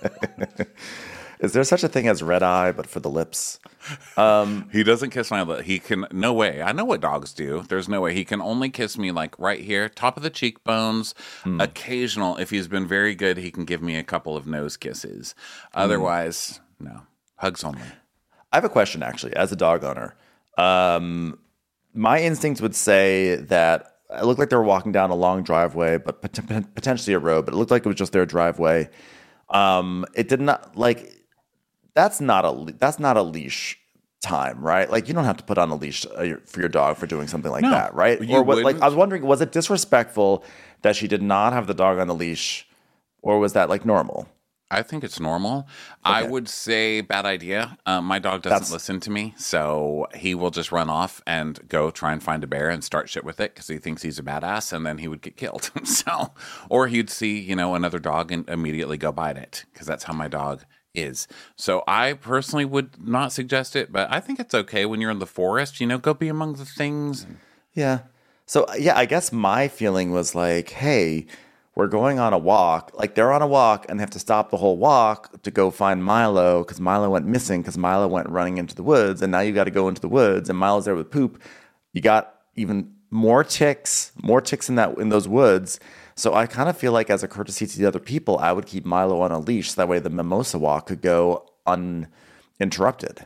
Is there such a thing as red eye, but for the lips? He doesn't kiss my lip. He can, no way. I know what dogs do. There's no way. He can only kiss me like right here, top of the cheekbones. Occasional, if he's been very good, he can give me a couple of nose kisses. Otherwise, no. Hugs only. I have a question actually, as a dog owner. Um, my instincts would say that it looked like they were walking down a long driveway, but pot- potentially a road, but it looked like it was just their driveway. Um, it did not like that's not a that's not a leash time, right? Like you don't have to put on a leash uh, for your dog for doing something like No, that, right? you Or what, like wouldn't. I was wondering, was it disrespectful that she did not have the dog on the leash, or was that like normal? I think it's normal. I would say bad idea. Um, my dog doesn't That's- listen to me, so he will just run off and go try and find a bear and start shit with it because he thinks he's a badass, and then he would get killed. So, or he'd see you know another dog and immediately go bite it because that's how my dog is. So I personally would not suggest it, but I think it's okay when you're in the forest. You know, go be among the things. Yeah. So yeah, I guess my feeling was like, hey, we're going on a walk. Like they're on a walk and they have to stop the whole walk to go find Milo because Milo went missing because Milo went running into the woods. And now you got to go into the woods and Milo's there with poop. You got even more ticks, more ticks in that in those woods. So I kind of feel like as a courtesy to the other people, I would keep Milo on a leash. So that way the mimosa walk could go uninterrupted.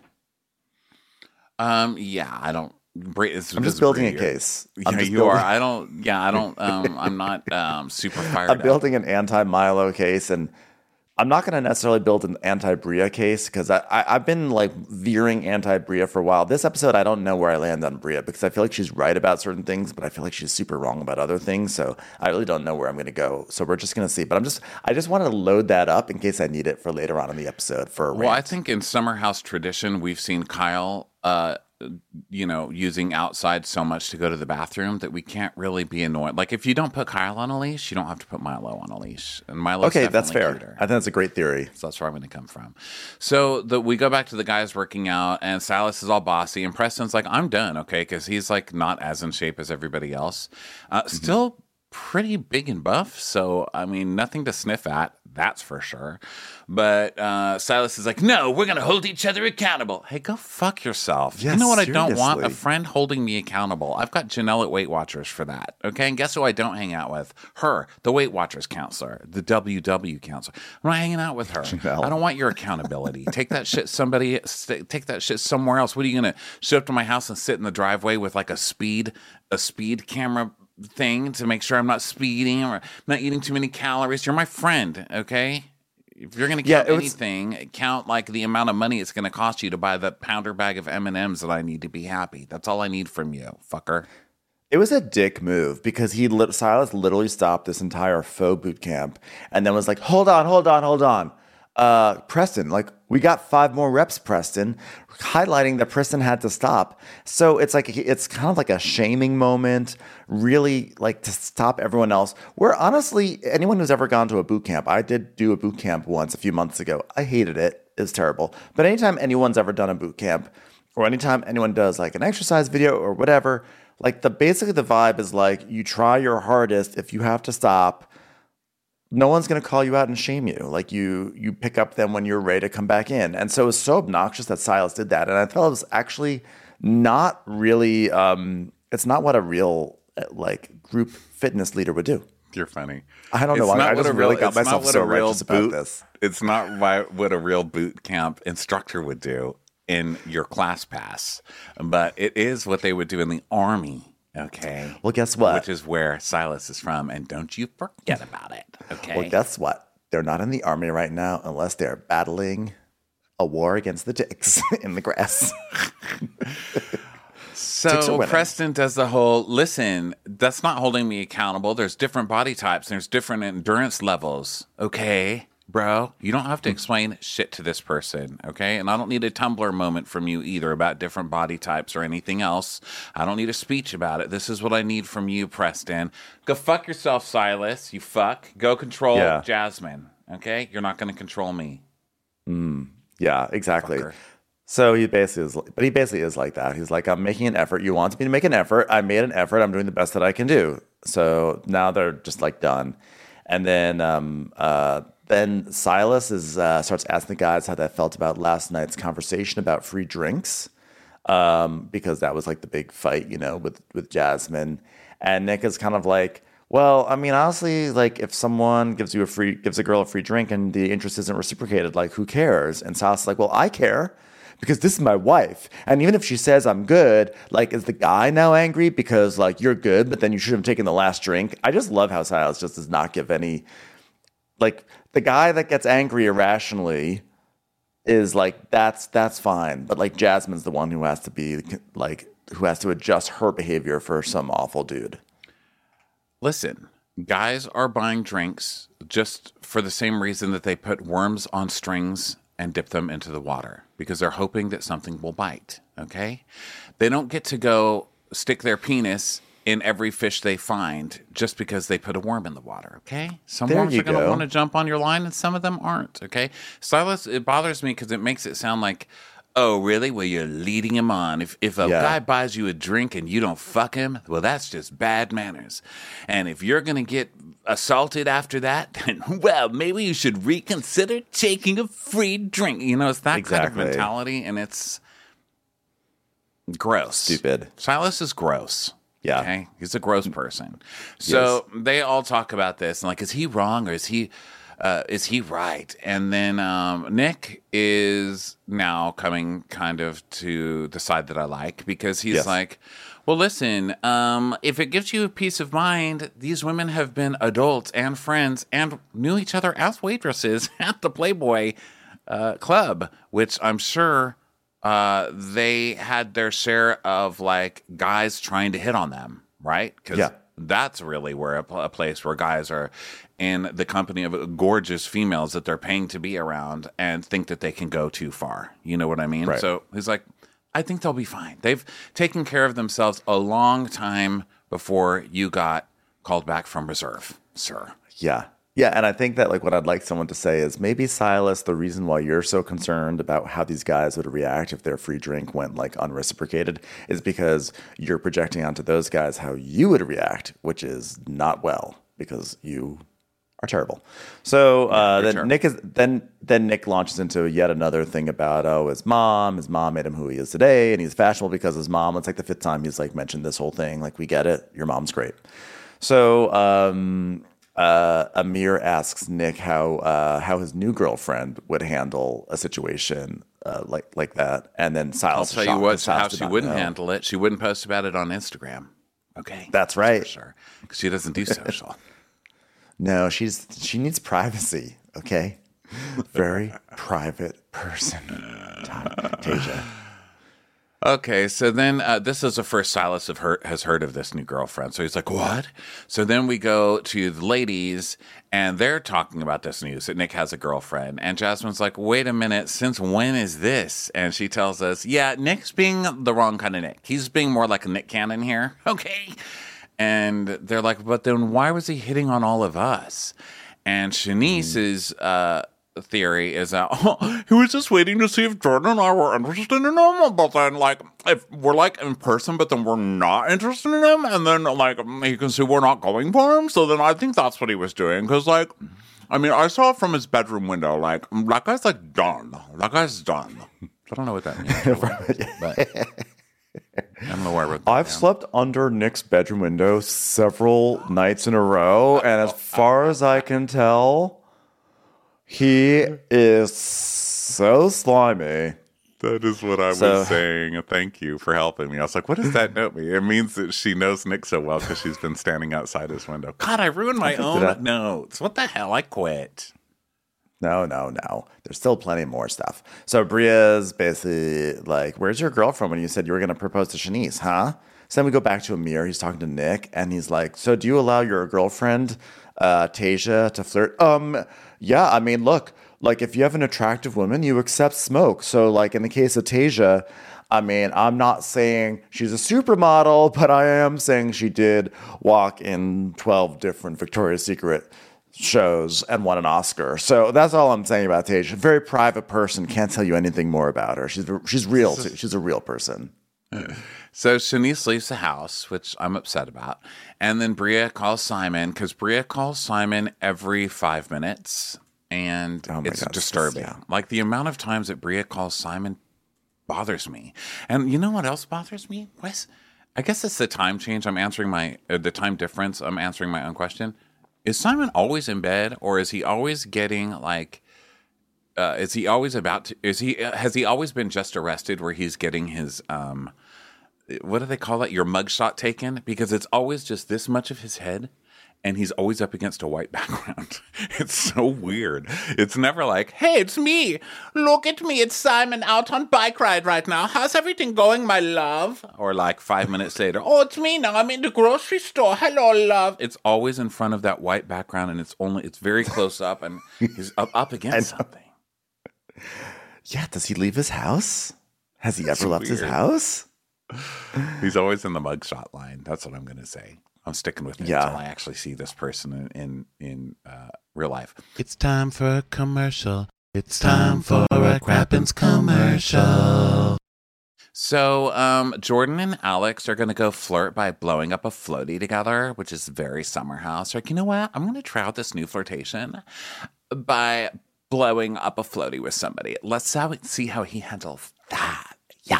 Um, yeah, I don't. It's, I'm just it's building a weird. case. Yeah, I'm just you are. building- I don't. Yeah, I don't. Um, I'm not um, super fired I'm up. building an anti-Milo case, and I'm not going to necessarily build an anti-Bria case because I, I, I've been like veering anti-Bria for a while. This episode, I don't know where I land on Bria because I feel like she's right about certain things, but I feel like she's super wrong about other things. So I really don't know where I'm going to go. So we're just going to see. But I'm just, I just wanted to load that up in case I need it for later on in the episode for a Well, I rant. think in Summer House tradition, we've seen Kyle, uh, you know, using outside so much to go to the bathroom that we can't really be annoyed. Like if you don't put Kyle on a leash, you don't have to put Milo on a leash. And Milo's Okay, that's definitely fair. cuter. I think that's a great theory. So that's where I'm going to come from. So the, we go back to the guys working out, and Silas is all bossy, and Preston's like, I'm done, okay? Because he's like not as in shape as everybody else. Uh, Mm-hmm. Still pretty big and buff. So, I mean, nothing to sniff at. That's for sure. But uh, Silas is like, no, we're going to hold each other accountable. Hey, go fuck yourself. Yeah, you know what I don't want? A seriously. friend holding me accountable. I've got Janelle at Weight Watchers for that. Okay. And guess who I don't hang out with? Her, the Weight Watchers counselor, the W W counselor. I'm not hanging out with her. Janelle. I don't want your accountability. Take that shit somebody, st- take that shit somewhere else. What are you going to show up to my house and sit in the driveway with like a speed, a speed camera thing to make sure I'm not speeding or not eating too many calories? You're my friend. Okay. If you're going to Yeah, count it was- anything, count like the amount of money it's going to cost you to buy the pounder bag of M and M's that I need to be happy. That's all I need from you, fucker. It was a dick move because he lit, Silas literally stopped this entire faux boot camp and then was like, hold on, hold on, hold on. Uh, Preston, like we got five more reps, Preston, highlighting that Preston had to stop. So it's like, it's kind of like a shaming moment, really like to stop everyone else. Where honestly, anyone who's ever gone to a boot camp, I did do a boot camp once a few months ago. I hated it. It was terrible. But anytime anyone's ever done a boot camp, or anytime anyone does like an exercise video or whatever, like the basically the vibe is like you try your hardest. If you have to stop, no one's going to call you out and shame you. Like you you pick up them when you're ready to come back in. And so it was so obnoxious that Silas did that. And I felt it was actually not really, um, it's not what a real like group fitness leader would do. You're funny. I don't know It's why. not I what just a really real- got it's not myself what so a real righteous about boot- this. It's not why, what a real boot camp instructor would do in your class pass, but it is what they would do in the army. Okay. Well, guess what? Which is where Silas is from, and don't you forget about it. Okay. Well, guess what? They're not in the army right now unless they're battling a war against the ticks in the grass. Ticks are So winning. Preston does the whole, listen, that's not holding me accountable. There's different body types. There's different endurance levels. Okay, bro. You don't have to explain shit to this person, okay? And I don't need a Tumblr moment from you either about different body types or anything else. I don't need a speech about it. This is what I need from you, Preston. Go fuck yourself, Silas, you fuck. Go control Yeah. Jasmine, okay? You're not going to control me. Yeah, exactly. Fucker. So he basically is, but he basically is like that. He's like, I'm making an effort. You want me to make an effort. I made an effort. I'm doing the best that I can do. So now they're just like done. And then, um, uh, then Silas is uh, starts asking the guys how they felt about last night's conversation about free drinks, um, because that was like the big fight, you know, with with Jasmine. And Nick is kind of like, well, I mean, honestly, like if someone gives you a free gives a girl a free drink and the interest isn't reciprocated, like who cares? And Silas is like, well, I care. Because this is my wife. And even if she says I'm good, like, is the guy now angry because, like, you're good, but then you should have taken the last drink? I just love how Silas just does not give any, like, the guy that gets angry irrationally is like, that's that's fine. But, like, Jasmine's the one who has to be, like, who has to adjust her behavior for some awful dude. Listen, guys are buying drinks just for the same reason that they put worms on strings and dip them into the water, because they're hoping that something will bite, okay? They don't get to go stick their penis in every fish they find just because they put a worm in the water, okay? Some There worms you are going to go. want to jump on your line and some of them aren't, okay? Silas, it bothers me because it makes it sound like, oh, really? Well, you're leading him on. If if a Yeah. guy buys you a drink and you don't fuck him, well, that's just bad manners. And if you're going to get assaulted after that, then, well, maybe you should reconsider taking a free drink. You know, it's that kind of Exactly. mentality, and it's gross. Stupid. Silas is gross. Yeah. Okay? He's a gross person. So they all talk about this, and like, is he wrong or is he... Uh, is he right? And then um, Nick is now coming kind of to the side that I like, because he's Yes. like, well, listen, um, if it gives you a peace of mind, these women have been adults and friends and knew each other as waitresses at the Playboy uh, Club, which I'm sure uh, they had their share of like guys trying to hit on them, right? Because Yeah. that's really where a, pl- a place where guys are in the company of gorgeous females that they're paying to be around and think that they can go too far. You know what I mean? Right. So he's like, I think they'll be fine. They've taken care of themselves a long time before you got called back from reserve, sir. Yeah. Yeah. And I think that, like, what I'd like someone to say is maybe, Silas, the reason why you're so concerned about how these guys would react if their free drink went, like, unreciprocated is because you're projecting onto those guys how you would react, which is not well, because you are terrible. So uh, you're then terrible. Nick is then then Nick launches into yet another thing about, oh, his mom. His mom made him who he is today, and he's fashionable because his mom. It's like the fifth time he's like mentioned this whole thing. Like, we get it. Your mom's great. So um, uh, Amir asks Nick how uh, how his new girlfriend would handle a situation uh, like like that, and then I'll Silas. is tell you shocked what, because Silas how did she not wouldn't know. handle it. She wouldn't post about it on Instagram. Okay. That's right. For sure. Because she doesn't do social. No, she's she needs privacy. Okay, very private person. Tasia. Okay, so then uh, this is the first Silas have heard, has heard of this new girlfriend. So he's like, what? So then we go to the ladies, and they're talking about this news that Nick has a girlfriend. And Jasmine's like, wait a minute, since when is this? And she tells us, yeah, Nick's being the wrong kind of Nick. He's being more like a Nick Cannon here. Okay. And they're like, but then why was he hitting on all of us? And Shanice is uh, theory is that oh, he was just waiting to see if Jordan and I were interested in him, but then like if we're like in person, but then we're not interested in him, and then like he can see we're not going for him. So then I think that's what he was doing, because like, I mean, I saw it from his bedroom window. Like that guy's like done. That guy's done. I don't know what that means, but. I don't know where we're I've down. slept under Nick's bedroom window several nights in a row, and as far as I can tell, he is so slimy. That is what I So- was saying. Thank you for helping me. I was like, what does that note mean? It means that she knows Nick so well because she's been standing outside his window. God, I ruined my own I- notes. What the hell? I quit. No, no, no. There's still plenty more stuff. So Bria's basically like, where's your girlfriend when you said you were going to propose to Shanice, huh? So then we go back to Amir. He's talking to Nick, and he's like, so do you allow your girlfriend, uh, Tasia, to flirt? Um, yeah, I mean, look, like if you have an attractive woman, you accept smoke. So like in the case of Tasia, I mean, I'm not saying she's a supermodel, but I am saying she did walk in twelve different Victoria's Secret shows and won an Oscar. So that's all I'm saying about Tasia. Very private person. Can't tell you anything more about her. She's she's real. Too. She's a real person. So Shanice leaves the house, which I'm upset about. And then Bria calls Simon, because Bria calls Simon every five minutes. And Oh my it's God, disturbing. yeah. Like the amount of times that Bria calls Simon bothers me. And you know what else bothers me? Wes? I guess it's the time change. I'm answering my, uh, the time difference. I'm answering my own question. Is Simon always in bed, or is he always getting like, uh, is he always about to, is he, uh, has he always been just arrested where he's getting his, um, what do they call it? Your mugshot taken? Because it's always just this much of his head, and he's always up against a white background. It's so weird. It's never like, hey, it's me. Look at me. It's Simon out on bike ride right now. How's everything going, my love? Or like five minutes later, oh, it's me now. I'm in the grocery store. Hello, love. It's always in front of that white background, and it's only, it's very close up, and he's up, up against something. Yeah. Does he leave his house? Has he That's ever left his weird. house? He's always in the mugshot line. That's what I'm going to say. I'm sticking with it Yeah. until I actually see this person in in, in uh, real life. It's time for a commercial. It's time for a Crappens commercial. So um, Jordan and Alex are going to go flirt by blowing up a floaty together, which is very summer house. Like, you know what? I'm going to try out this new flirtation by blowing up a floaty with somebody. Let's how, see how he handles that. Yeah.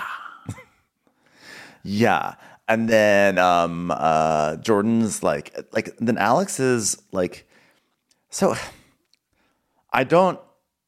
Yeah. And then um, uh, Jordan's like, like, then Alex is like, so I don't,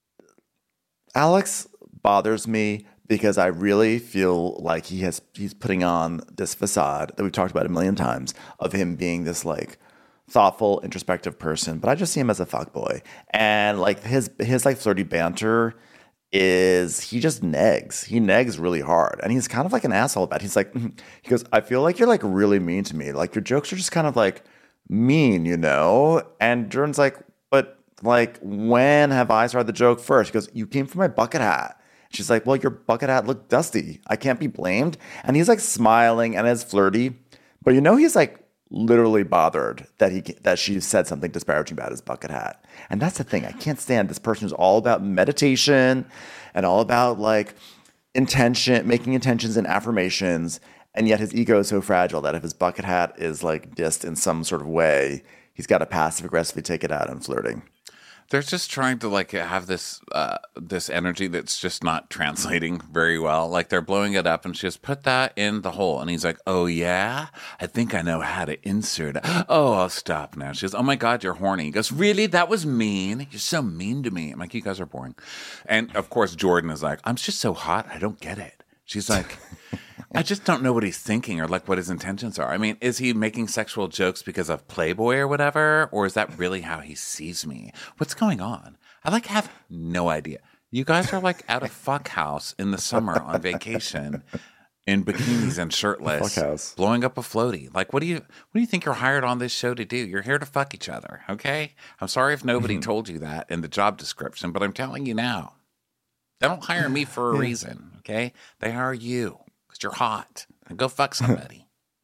Alex bothers me because I really feel like he has, he's putting on this facade that we've talked about a million times of him being this like thoughtful, introspective person. But I just see him as a fuckboy. And like his, his like flirty banter is he just negs. He negs really hard. And he's kind of like an asshole about it. He's like, he goes, I feel like you're like really mean to me. Like your jokes are just kind of like mean, you know? And Jordan's like, but like, when have I started the joke first? He goes, you came from my bucket hat. She's like, well, your bucket hat looked dusty. I can't be blamed. And he's like smiling and is flirty. But you know, he's like literally bothered that he that she said something disparaging about his bucket hat. And that's the thing. I can't stand this person who's all about meditation and all about like intention, making intentions and affirmations. And yet his ego is so fragile that if his bucket hat is like dissed in some sort of way, he's got to passive aggressively take it out on flirting. They're just trying to like have this uh, this energy that's just not translating very well. Like they're blowing it up, and she just put that in the hole. And he's like, "Oh yeah, I think I know how to insert it." Oh, I'll stop now. She goes, "Oh my God, you're horny." He goes, "Really? That was mean. You're so mean to me." I'm like, "You guys are boring." And of course, Jordan is like, "I'm just so hot. I don't get it." She's like, I just don't know what he's thinking or like what his intentions are. I mean, is he making sexual jokes because of Playboy or whatever? Or is that really how he sees me? What's going on? I like have no idea. You guys are like at a fuck house in the summer on vacation in bikinis and shirtless, Fuck house. blowing up a floaty. Like, what do you what do you think you're hired on this show to do? You're here to fuck each other, okay? I'm sorry if nobody told you that in the job description, but I'm telling you now. They don't hire me for a reason, okay? They hire you because you're hot. And go fuck somebody.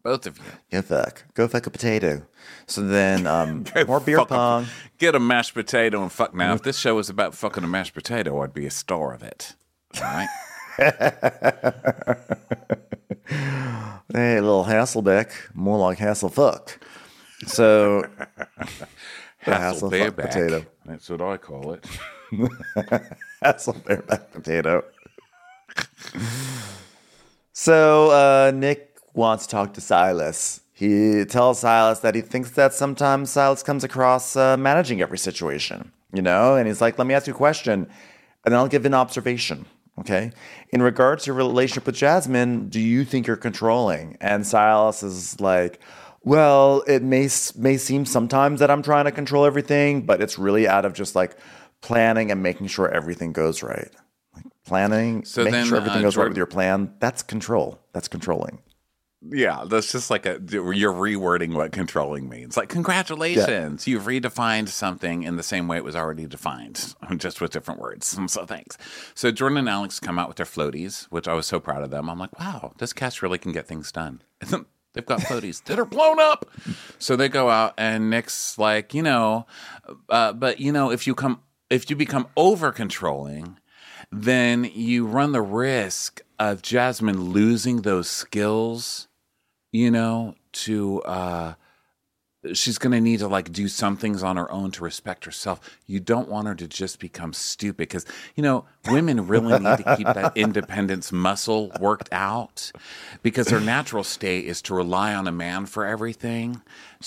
Both of you. Go fuck. Go fuck a potato. So then um, more beer Fuck a- pong. Get a mashed potato and fuck. Now, if this show was about fucking a mashed potato, I'd be a star of it. All right? Hey, little Hasselbeck. More like Hasselfuck. So Hassel Hasselfuck bareback. potato. That's what I call it. Hasselback potato. So uh, Nick wants to talk to Silas. He tells Silas that he thinks that sometimes Silas comes across uh, managing every situation, you know? And he's like, let me ask you a question, and then I'll give an observation, okay? In regards to your relationship with Jasmine, do you think you're controlling? And Silas is like, well, it may may seem sometimes that I'm trying to control everything, but it's really out of just like planning and making sure everything goes right. Like planning, So making then, sure everything uh, goes right Jordan- with your plan, that's control. That's controlling. Yeah, that's just like a you're rewording what controlling means. Like, congratulations, you've redefined something in the same way it was already defined, just with different words. So thanks. So Jordan and Alex come out with their floaties, which I was so proud of them. I'm like, wow, this cast really can get things done. They've got floaties that are blown up. So they go out, and Nick's like, you know, uh, but you know, if you come, if you become over controlling, then you run the risk of Jasmine losing those skills, you know, to, uh, she's going to need to like do some things on her own to respect herself. You don't want her to just become stupid because, you know, women really need to keep that independence muscle worked out because her natural state is to rely on a man for everything.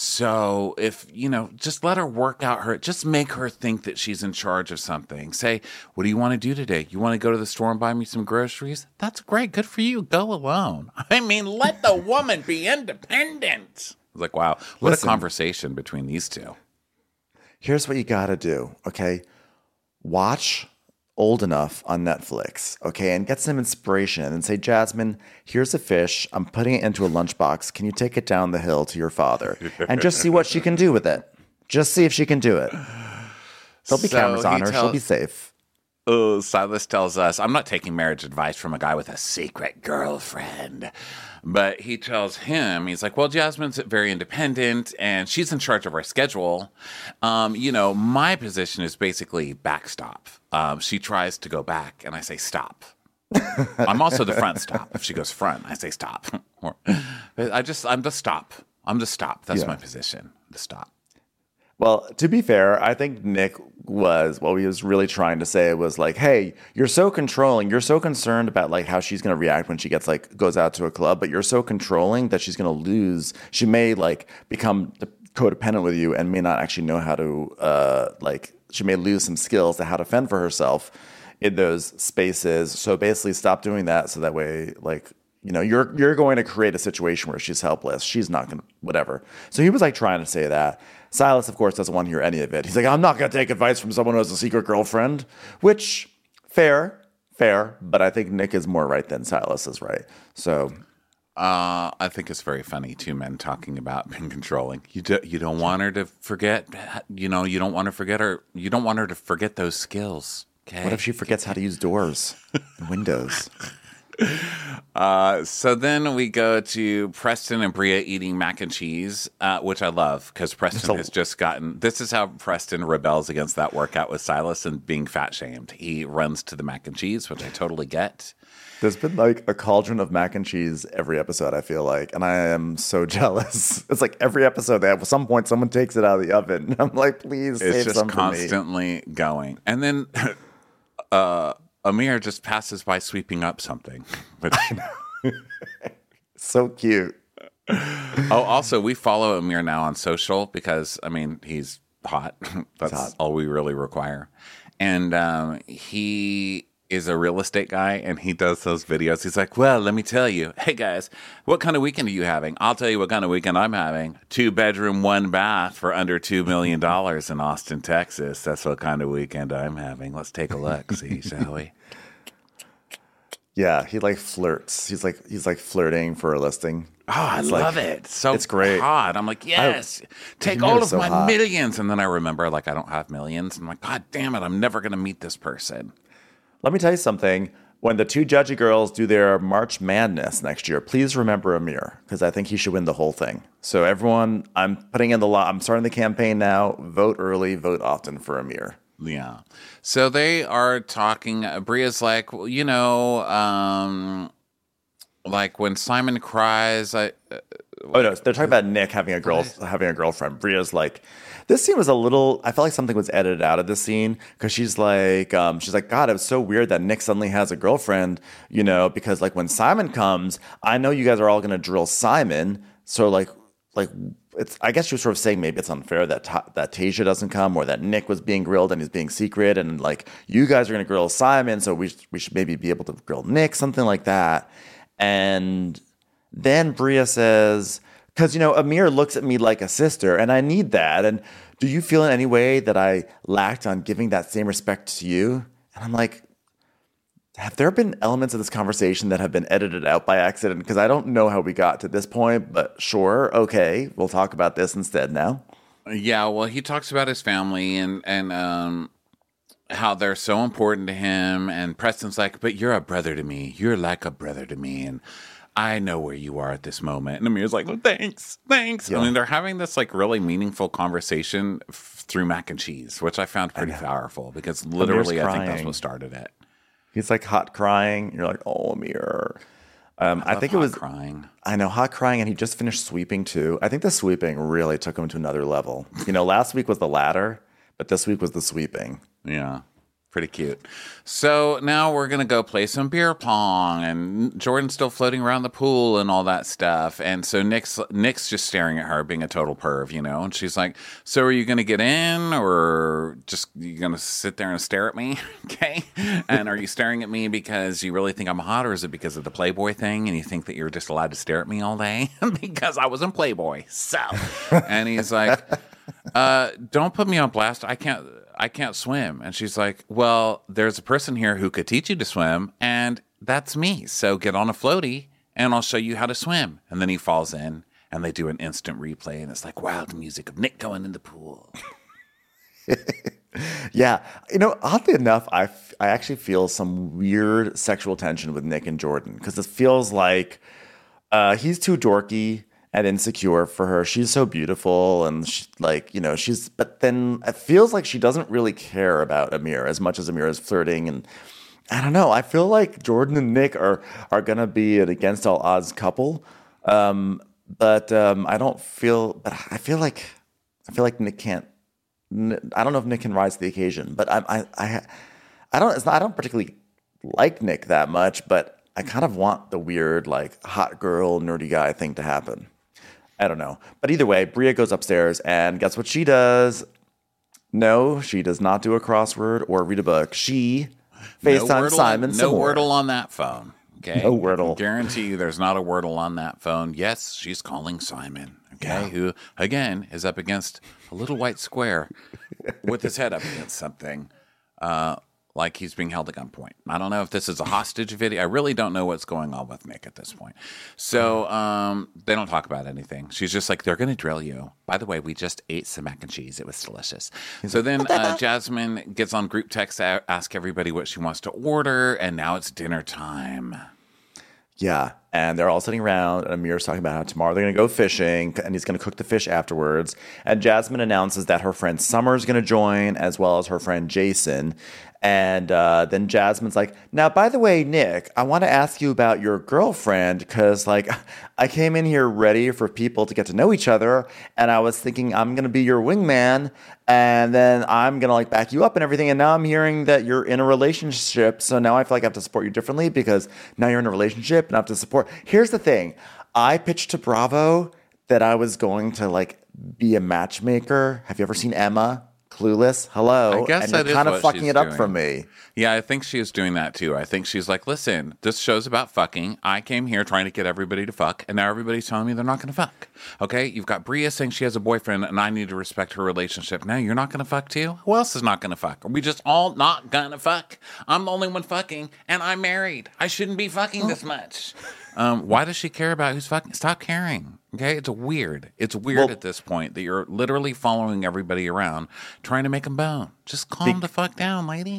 So if, you know, just let her work out her, just make her think that she's in charge of something. Say, what do you want to do today? You want to go to the store and buy me some groceries? That's great. Good for you. Go alone. I mean, let the woman be independent. Like, wow, what Listen. a conversation between these two. Here's what you got to do, okay? Watch Old Enough on Netflix, okay? And get some inspiration and say, Jasmine, here's a fish. I'm putting it into a lunchbox. Can you take it down the hill to your father? And just see what she can do with it. Just see if she can do it. There'll be So cameras on he her. She'll tells- be safe. Oh, Silas tells us, I'm not taking marriage advice from a guy with a secret girlfriend. But he tells him, he's like, well, Jasmine's very independent and she's in charge of our schedule. Um, you know, my position is basically backstop. Um, she tries to go back and I say, stop. I'm also the front stop. If she goes front, I say, stop. Or, I just, I'm the stop. I'm the stop. That's Yeah. my position. The stop. Well, to be fair, I think Nick was, what he was really trying to say was like, hey, you're so controlling. You're so concerned about like how she's going to react when she gets like, goes out to a club, but you're so controlling that she's going to lose. She may like become codependent with you and may not actually know how to, uh, like, she may lose some skills to how to fend for herself in those spaces. So basically stop doing that. So that way, like, you know, you're, you're going to create a situation where she's helpless. She's not going to, whatever. So he was like trying to say that. Silas, of course, doesn't want to hear any of it. He's like, I'm not going to take advice from someone who has a secret girlfriend, which fair, fair. But I think Nick is more right than Silas is right. So Uh, I think it's very funny, two men talking about being controlling. You do, you don't want her to forget, you know, you don't want to forget her. You don't want her to forget those skills. Okay. what if she forgets how to use doors and windows? Uh, so then we go to Preston and Bria eating mac and cheese, uh, which I love because Preston a- has just gotten. This is how Preston rebels against that workout with Silas and being fat shamed. He runs to the mac and cheese, which I totally get. There's been like a cauldron of mac and cheese every episode, I feel like. And I am so jealous. It's like every episode, at some point, someone takes it out of the oven. I'm like, please It's save just some for me. constantly going. And then uh, Amir just passes by sweeping up something. Which, So cute. oh, also, we follow Amir now on social because, I mean, he's hot. That's hot. all we really require. And um, he is a real estate guy, and he does those videos. He's like, well, let me tell you. Hey, guys, what kind of weekend are you having? I'll tell you what kind of weekend I'm having. Two bedroom, one bath for under two million dollars in Austin, Texas. That's what kind of weekend I'm having. Let's take a look, see, shall we? Yeah, he like flirts. He's like he's like flirting for a listing. Oh, I It's love like- it. So it's great. hot. I'm like, yes, take You're all of so my hot. millions. And then I remember, like, I don't have millions. I'm like, God damn it, I'm never going to meet this person. Let me tell you something. when the two judgy girls do their March Madness next year, please remember Amir, because I think he should win the whole thing. So everyone, I'm putting in the law. I'm starting the campaign now. Vote early, vote often for Amir. Yeah. So they are talking. Bria's like, well, you know, um, like when Simon cries, I. Uh, oh no, they're talking about Nick having a girl, having a girlfriend. Bria's like, this scene was a little. I felt like something was edited out of this scene because she's like, um, she's like, God, it was so weird that Nick suddenly has a girlfriend. You know, because like when Simon comes, I know you guys are all gonna drill Simon. So like, like. It's, I guess she was sort of saying maybe it's unfair that Ta- that Tayshia doesn't come, or that Nick was being grilled and he's being secret, and like you guys are going to grill Simon, so we sh- we should maybe be able to grill Nick, something like that. And then Bria says, because you know Amir looks at me like a sister, and I need that. And do you feel in any way that I lacked on giving that same respect to you? And I'm like, have there been elements of this conversation that have been edited out by accident? Because I don't know how we got to this point, but sure, okay, we'll talk about this instead now. Yeah, well, he talks about his family and and um, how they're so important to him. And Preston's like, but you're a brother to me. You're like a brother to me. And I know where you are at this moment. And Amir's like, well, thanks, thanks. Yeah. I mean, they're having this like really meaningful conversation f- through mac and cheese, which I found pretty I powerful because literally I think that's what started it. He's like hot crying. You're like, oh, Amir. Um, I, I think it was crying. I know, hot crying, and he just finished sweeping too. I think the sweeping really took him to another level. You know, last week was the ladder, but this week was the sweeping. Yeah. Pretty cute. So now we're going to go play some beer pong, and Jordan's still floating around the pool and all that stuff. And so Nick's Nick's just staring at her, being a total perv, you know? And she's like, so are you going to get in, or just you going to sit there and stare at me? Okay. And are you staring at me because you really think I'm hot, or is it because of the Playboy thing and you think that you're just allowed to stare at me all day? Because I was in Playboy. So, and he's like, uh, don't put me on blast. I can't... I can't swim. And she's like, well, there's a person here who could teach you to swim, and that's me. So get on a floaty, and I'll show you how to swim. And then he falls in, and they do an instant replay, and it's like, wow, the music of Nick going in the pool. Yeah. You know, oddly enough, I, f- I actually feel some weird sexual tension with Nick and Jordan, because it feels like uh, he's too dorky and insecure for her. She's so beautiful, and she, like, you know, she's, but then it feels like she doesn't really care about Amir as much as Amir is flirting. And I don't know, I feel like Jordan and Nick are are gonna be an against all odds couple. Um, but um, I don't feel, but I feel like I feel like Nick can't. I don't know if Nick can rise to the occasion, but I I I, I don't. It's not, I don't particularly like Nick that much, but I kind of want the weird, like, hot girl nerdy guy thing to happen. I don't know. But either way, Bria goes upstairs, and guess what she does? No, she does not do a crossword or read a book. She FaceTimes no Simon on, some No more. Wordle on that phone. Okay? No Wordle. I guarantee you there's not a Wordle on that phone. Yes, she's calling Simon, okay, yeah. Who, again, is up against a little white square with his head up against something. Uh Like he's being held at gunpoint. I don't know if this is a hostage video. I really don't know what's going on with Nick at this point. So um, they don't talk about anything. She's just like, they're going to drill you. By the way, we just ate some mac and cheese. It was delicious. So then uh, Jasmine gets on group text to ask everybody what she wants to order. And now it's dinner time. Yeah, and they're all sitting around, and Amir's talking about how tomorrow they're going to go fishing, and he's going to cook the fish afterwards. And Jasmine announces that her friend Summer's going to join, as well as her friend Jason. And uh, then Jasmine's like, now, by the way, Nick, I want to ask you about your girlfriend, because, like, I came in here ready for people to get to know each other, and I was thinking I'm going to be your wingman, and then I'm going to, like, back you up and everything, and now I'm hearing that you're in a relationship, so now I feel like I have to support you differently, because now you're in a relationship, and I have to support. Here's the thing. I pitched to Bravo that I was going to, like, be a matchmaker. Have you ever seen Emma? Clueless, hello. I guess and that you're is kind of what fucking she's it up doing. for me. Yeah, I think she is doing that too. I think she's like, listen, this show's about fucking. I came here trying to get everybody to fuck, and now everybody's telling me they're not going to fuck. Okay, you've got Bria saying she has a boyfriend, and I need to respect her relationship. Now you're not going to fuck too? Who else is not going to fuck? Are we just all not going to fuck? I'm the only one fucking, and I'm married. I shouldn't be fucking this much. Um, why does she care about who's fucking? Stop caring. Okay, it's weird. It's weird well, at this point that you're literally following everybody around, trying to make them bone. Just calm be- the fuck down, lady.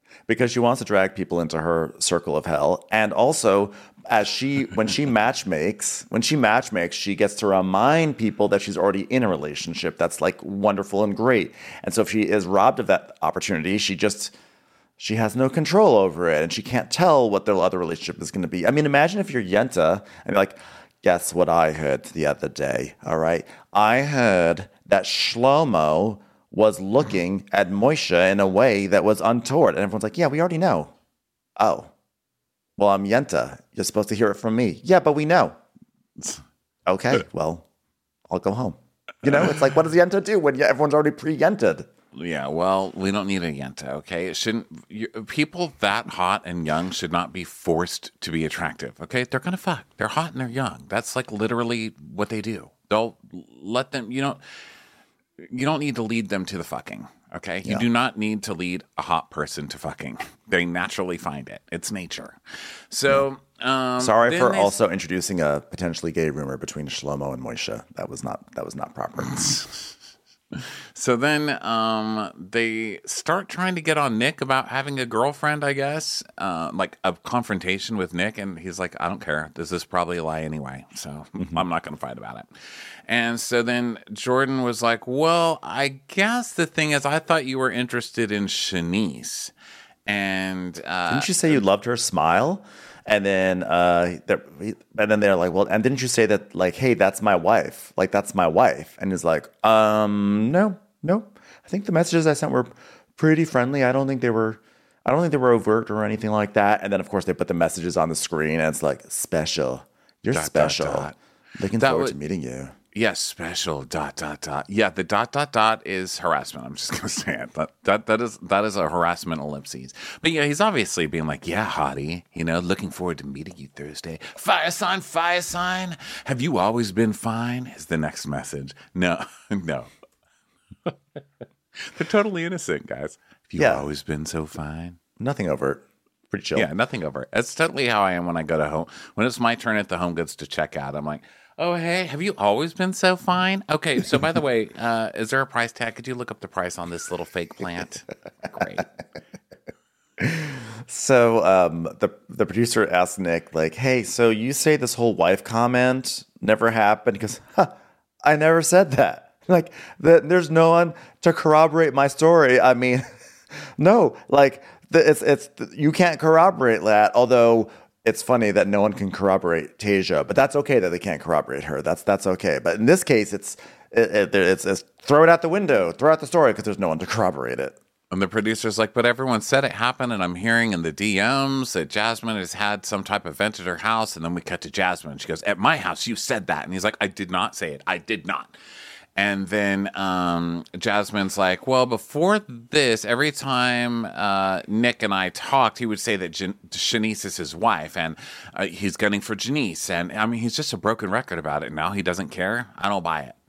because she wants to drag people into her circle of hell. And also, as she when she matchmakes, when she matchmakes, she gets to remind people that she's already in a relationship that's like wonderful and great. And so if she is robbed of that opportunity, she just she has no control over it, and she can't tell what their other relationship is going to be. I mean, imagine if you're Yenta and you're like, guess what I heard the other day, all right? I heard that Shlomo was looking at Moishe in a way that was untoward. And everyone's like, yeah, we already know. Oh, well, I'm Yenta. You're supposed to hear it from me. Yeah, but we know. Okay, well, I'll go home. You know, it's like, what does Yenta do when everyone's already pre-Yented? Yeah, well, we don't need a Yenta, okay? It shouldn't. You, people that hot and young should not be forced to be attractive, okay? They're gonna fuck. They're hot and they're young. That's like literally what they do. They'll let them. You know, you don't need to lead them to the fucking, okay? You Yeah. do not need to lead a hot person to fucking. They naturally find it. It's nature. So, um, Sorry then for they- also introducing a potentially gay rumor between Shlomo and Moishe. That was not that was not proper. So then um, they start trying to get on Nick about having a girlfriend, I guess, uh, like a confrontation with Nick. And he's like, I don't care. This is probably a lie anyway. So I'm not going to fight about it. And so then Jordan was like, well, I guess the thing is, I thought you were interested in Shanice. And uh, Didn't you say you loved her smile? And then, uh, they're- and then they're like, well, and didn't you say that, like, hey, that's my wife, like that's my wife? And he's like, um, no, no. I think the messages I sent were pretty friendly. I don't think they were, I don't think they were overt or anything like that. And then, of course, they put the messages on the screen, and it's like, special, you're Dot, dot, special. dot. Looking That forward would- to meeting you. yes, special dot dot dot. Yeah, the dot dot dot is harassment. I'm just gonna say it. That that, that is that is a harassment ellipses. But yeah, he's obviously being like, yeah, hottie, you know, looking forward to meeting you Thursday. Fire sign, fire sign. Have you always been fine? Is the next message. No, no. They're totally innocent, guys. Have you Yeah. always been so fine? Nothing overt. Pretty chill. Yeah, nothing over. It's totally how I am when I go to home. When it's my turn at the Home Goods to check out, I'm like, oh, hey, have you always been so fine? Okay, so by the way, uh, is there a price tag? Could you look up the price on this little fake plant? Great. So um, the the producer asked Nick, like, hey, so you say this whole wife comment never happened? He goes, huh, I never said that. Like, the, there's no one to corroborate my story. I mean, no, like, the, it's it's you can't corroborate that. Although it's funny that no one can corroborate Tasia, but that's okay that they can't corroborate her. That's that's okay. But in this case, it's it, it, it's, it's throw it out the window, throw out the story because there's no one to corroborate it. And the producer's like, but everyone said it happened, and I'm hearing in the D Ms that Jasmine has had some type of event at her house. And then we cut to Jasmine. She goes, at my house, you said that. And he's like, I did not say it. I did not. And then um, Jasmine's like, well, before this, every time uh, Nick and I talked, he would say that Jan- Shanice is his wife, and uh, he's gunning for Janice. And I mean, he's just a broken record about it. Now he doesn't care. I don't buy it.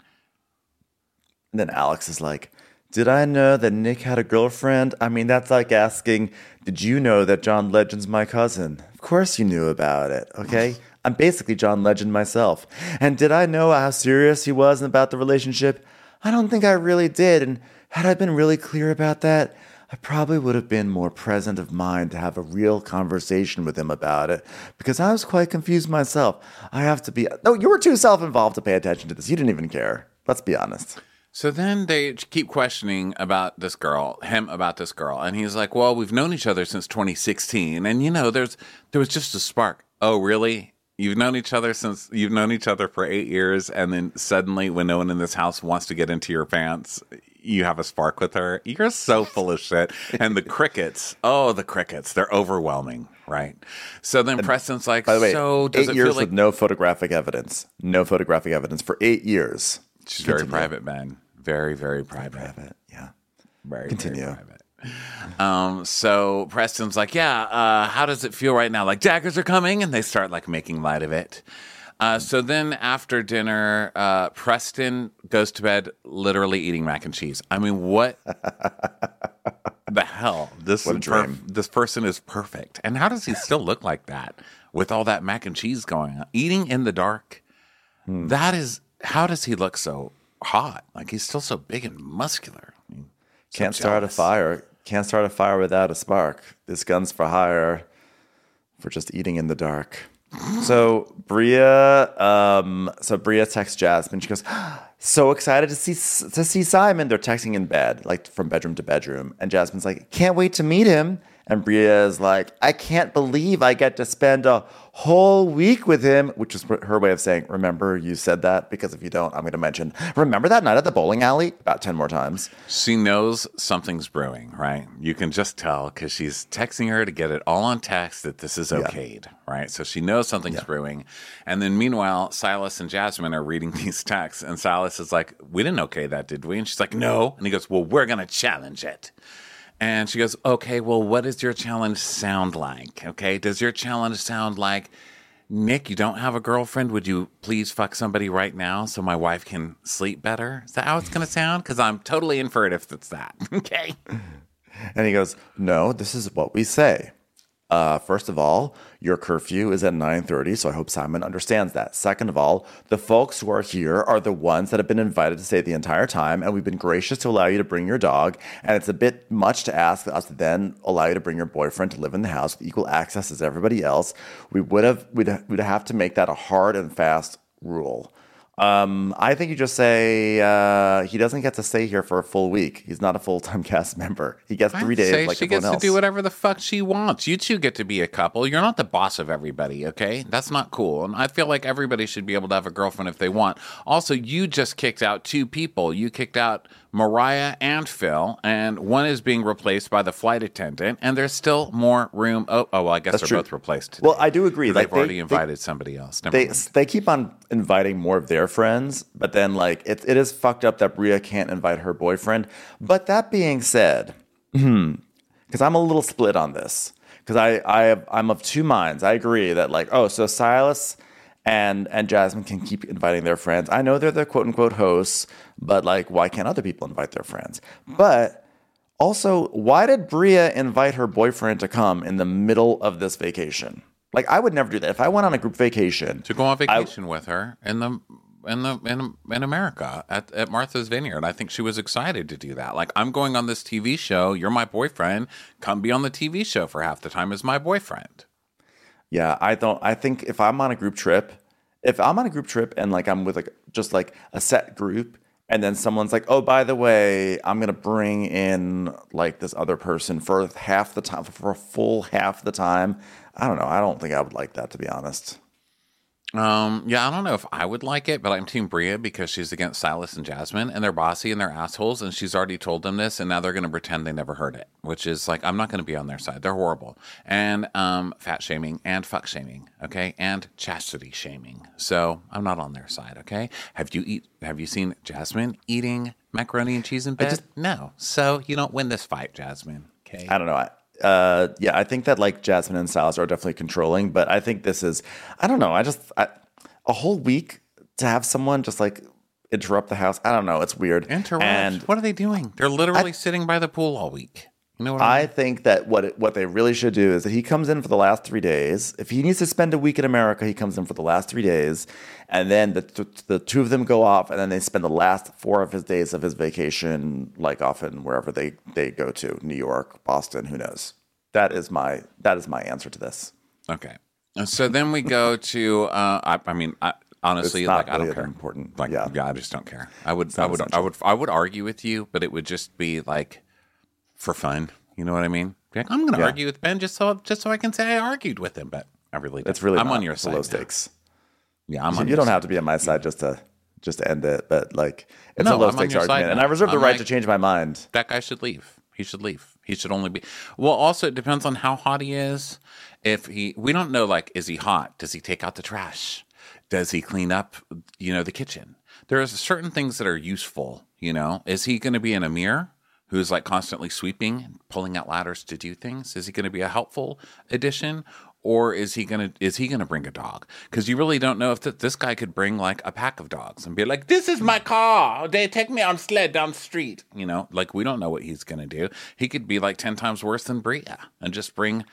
And then Alex is like, did I know that Nick had a girlfriend? I mean, that's like asking, did you know that John Legend's my cousin? Of course you knew about it, okay? I'm basically John Legend myself. And did I know how serious he was about the relationship? I don't think I really did. And had I been really clear about that, I probably would have been more present of mind to have a real conversation with him about it, because I was quite confused myself. I have to be... No, you were too self-involved to pay attention to this. You didn't even care. Let's be honest. So then they keep questioning about this girl, him about this girl. And he's like, well, we've known each other since twenty sixteen. And, you know, there's there was just a spark. Oh, really? You've known each other since you've known each other for eight years. And then suddenly when no one in this house wants to get into your pants, you have a spark with her. You're so full of shit. And the crickets, oh, the crickets, they're overwhelming, right? So then Preston's like, By the way, so does eight it years feel like... with no photographic evidence. No photographic evidence for eight years. She's very Continue. private, man. Very, very private. Private, yeah. Very, Continue. very private. Um, so Preston's like, yeah, uh, how does it feel right now? Like, daggers are coming, and they start like making light of it. Uh, so then after dinner, uh, Preston goes to bed literally eating mac and cheese. I mean, what the hell? This What a is per- dream. this person is perfect. And how does he still look like that with all that mac and cheese going on? Eating in the dark. Hmm. That is, how does he look so hot? Like, he's still so big and muscular. I mean, so Can't start a jealous. fire. Can't start a fire without a spark. This gun's for hire, for just eating in the dark. So Bria, um, so Bria texts Jasmine. She goes, "So excited to see to see Simon." They're texting in bed, like from bedroom to bedroom, and Jasmine's like, "Can't wait to meet him." And Bria is like, "I can't believe I get to spend a whole week with him," which is her way of saying, "Remember you said that?" Because if you don't, I'm going to mention, "Remember that night at the bowling alley?" about ten more times. She knows something's brewing, right? You can just tell because she's texting her to get it all on text that this is okayed, yeah. right? So she knows something's yeah. brewing. And then meanwhile, Silas and Jasmine are reading these texts, and Silas is like, "We didn't okay that, did we?" And she's like, "No." And he goes, "Well, we're going to challenge it." And she goes, "Okay, well, what does your challenge sound like? Okay, does your challenge sound like, Nick, you don't have a girlfriend? Would you please fuck somebody right now so my wife can sleep better? Is that how it's going to sound? Because I'm totally in for it if it's that." Okay. And he goes, "No, this is what we say. Uh, first of all, your curfew is at nine thirty, so I hope Simon understands that. Second of all, the folks who are here are the ones that have been invited to stay the entire time, and we've been gracious to allow you to bring your dog, and it's a bit much to ask us to then allow you to bring your boyfriend to live in the house with equal access as everybody else. We would have, we'd, we'd have to make that a hard and fast rule." Um, I think you just say uh, he doesn't get to stay here for a full week. He's not a full-time cast member. He gets three I'd days say like she everyone gets else. to do whatever the fuck she wants. You two get to be a couple. You're not the boss of everybody, okay? That's not cool. And I feel like everybody should be able to have a girlfriend if they want. Also, you just kicked out two people. You kicked out Mariah and Phil, and one is being replaced by the flight attendant, and there's still more room. Oh, oh well, I guess That's they're true. both replaced today. Well, I do agree. They've Like, already they, invited they, somebody else. Never They mind. they keep on inviting more of their friends, but then like it, it is fucked up that Bria can't invite her boyfriend. But that being said, because I'm a little split on this, because I I have, I'm of two minds. I agree that like oh so Silas and and Jasmine can keep inviting their friends. I know they're the quote unquote hosts, but like why can't other people invite their friends? But also, why did Bria invite her boyfriend to come in the middle of this vacation? Like, I would never do that. If I went on a group vacation... To go on vacation I, with her in the in the in, in America at, at Martha's Vineyard. I think she was excited to do that. Like, I'm going on this T V show. You're my boyfriend. Come be on the T V show for half the time as my boyfriend. Yeah, I don't... I think if I'm on a group trip... If I'm on a group trip and, like, I'm with, like, just, like, a set group... And then someone's like, "Oh, by the way, I'm going to bring in like this other person for half the time, for a full half the time." I don't know. I don't think I would like that, to be honest. Um, yeah, I don't know if I would like it, but I'm Team Bria because she's against Silas and Jasmine, and they're bossy and they're assholes, and she's already told them this, and now they're going to pretend they never heard it, which is like, I'm not going to be on their side. They're horrible. And um, fat shaming and fuck shaming, okay? And chastity shaming. So I'm not on their side, okay? Have you eat? Have you seen Jasmine eating macaroni and cheese in bed? just, no. So you don't win this fight, Jasmine, okay? I don't know. I, Uh, yeah, I think that like Jasmine and Silas are definitely controlling, but I think this is, I don't know. I just, I, a whole week to have someone just like interrupt the house. I don't know. It's weird. Interrupt. And what are they doing? They're literally I, sitting by the pool all week. You know what I I mean? think that what it, what they really should do is that he comes in for the last three days. If he needs to spend a week in America, he comes in for the last three days, and then the the two of them go off, and then they spend the last four of his days of his vacation, like off in wherever they, they go to, New York, Boston, who knows. That is my that is my answer to this. Okay, so then we go to. Uh, I, I mean, I, honestly, It's not like I really don't care. Important. Like, yeah. yeah, I just don't care. I would, not I would, essential. I would, I would argue with you, but it would just be like for fun. You know what I mean? Be like, I'm going to Yeah. argue with Ben just so just so I can say I argued with him, but I really, don't. It's really I'm not. on your It's side. low now. stakes. Yeah, I'm You, on. you your don't side. have to be on my side just to just to end it, but like it's No, a low I'm on stakes your side argument, and now. I reserve the I'm right like- to change my mind. That guy should leave. He should leave. He should only be. Well, also it depends on how hot he is. If he, we don't know. Like, is he hot? Does he take out the trash? Does he clean up? You know, the kitchen. There are certain things that are useful. You know, is he going to be an Amir who's like constantly sweeping, pulling out ladders to do things? Is he going to be a helpful addition? Or is he gonna is he gonna bring a dog? Because you really don't know if th- this guy could bring like a pack of dogs and be like, "This is my car. They take me on sled down the street." You know, like we don't know what he's gonna do. He could be like ten times worse than Bria and just bring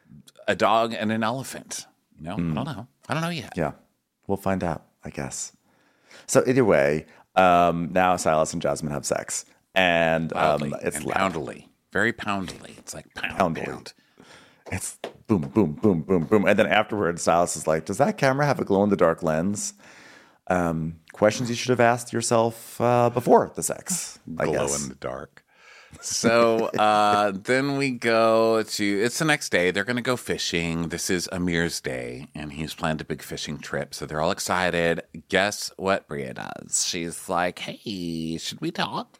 a dog and an elephant. You know, I don't know. I don't know yet. Yeah, we'll find out, I guess. So either way, um, now Silas and Jasmine have sex, and um, Loudly it's and loud. poundily, very poundly. It's like pound, Poundly. pound. It's boom, boom, boom, boom, boom. And then afterwards, Silas is like, does that camera have a glow-in-the-dark lens? Um, questions you should have asked yourself uh, before the sex, I Glow guess. in the dark. So uh, then we go to, it's the next day. They're going to go fishing. This is Amir's day, and he's planned a big fishing trip. So they're all excited. Guess what Bria does? She's like, hey, should we talk?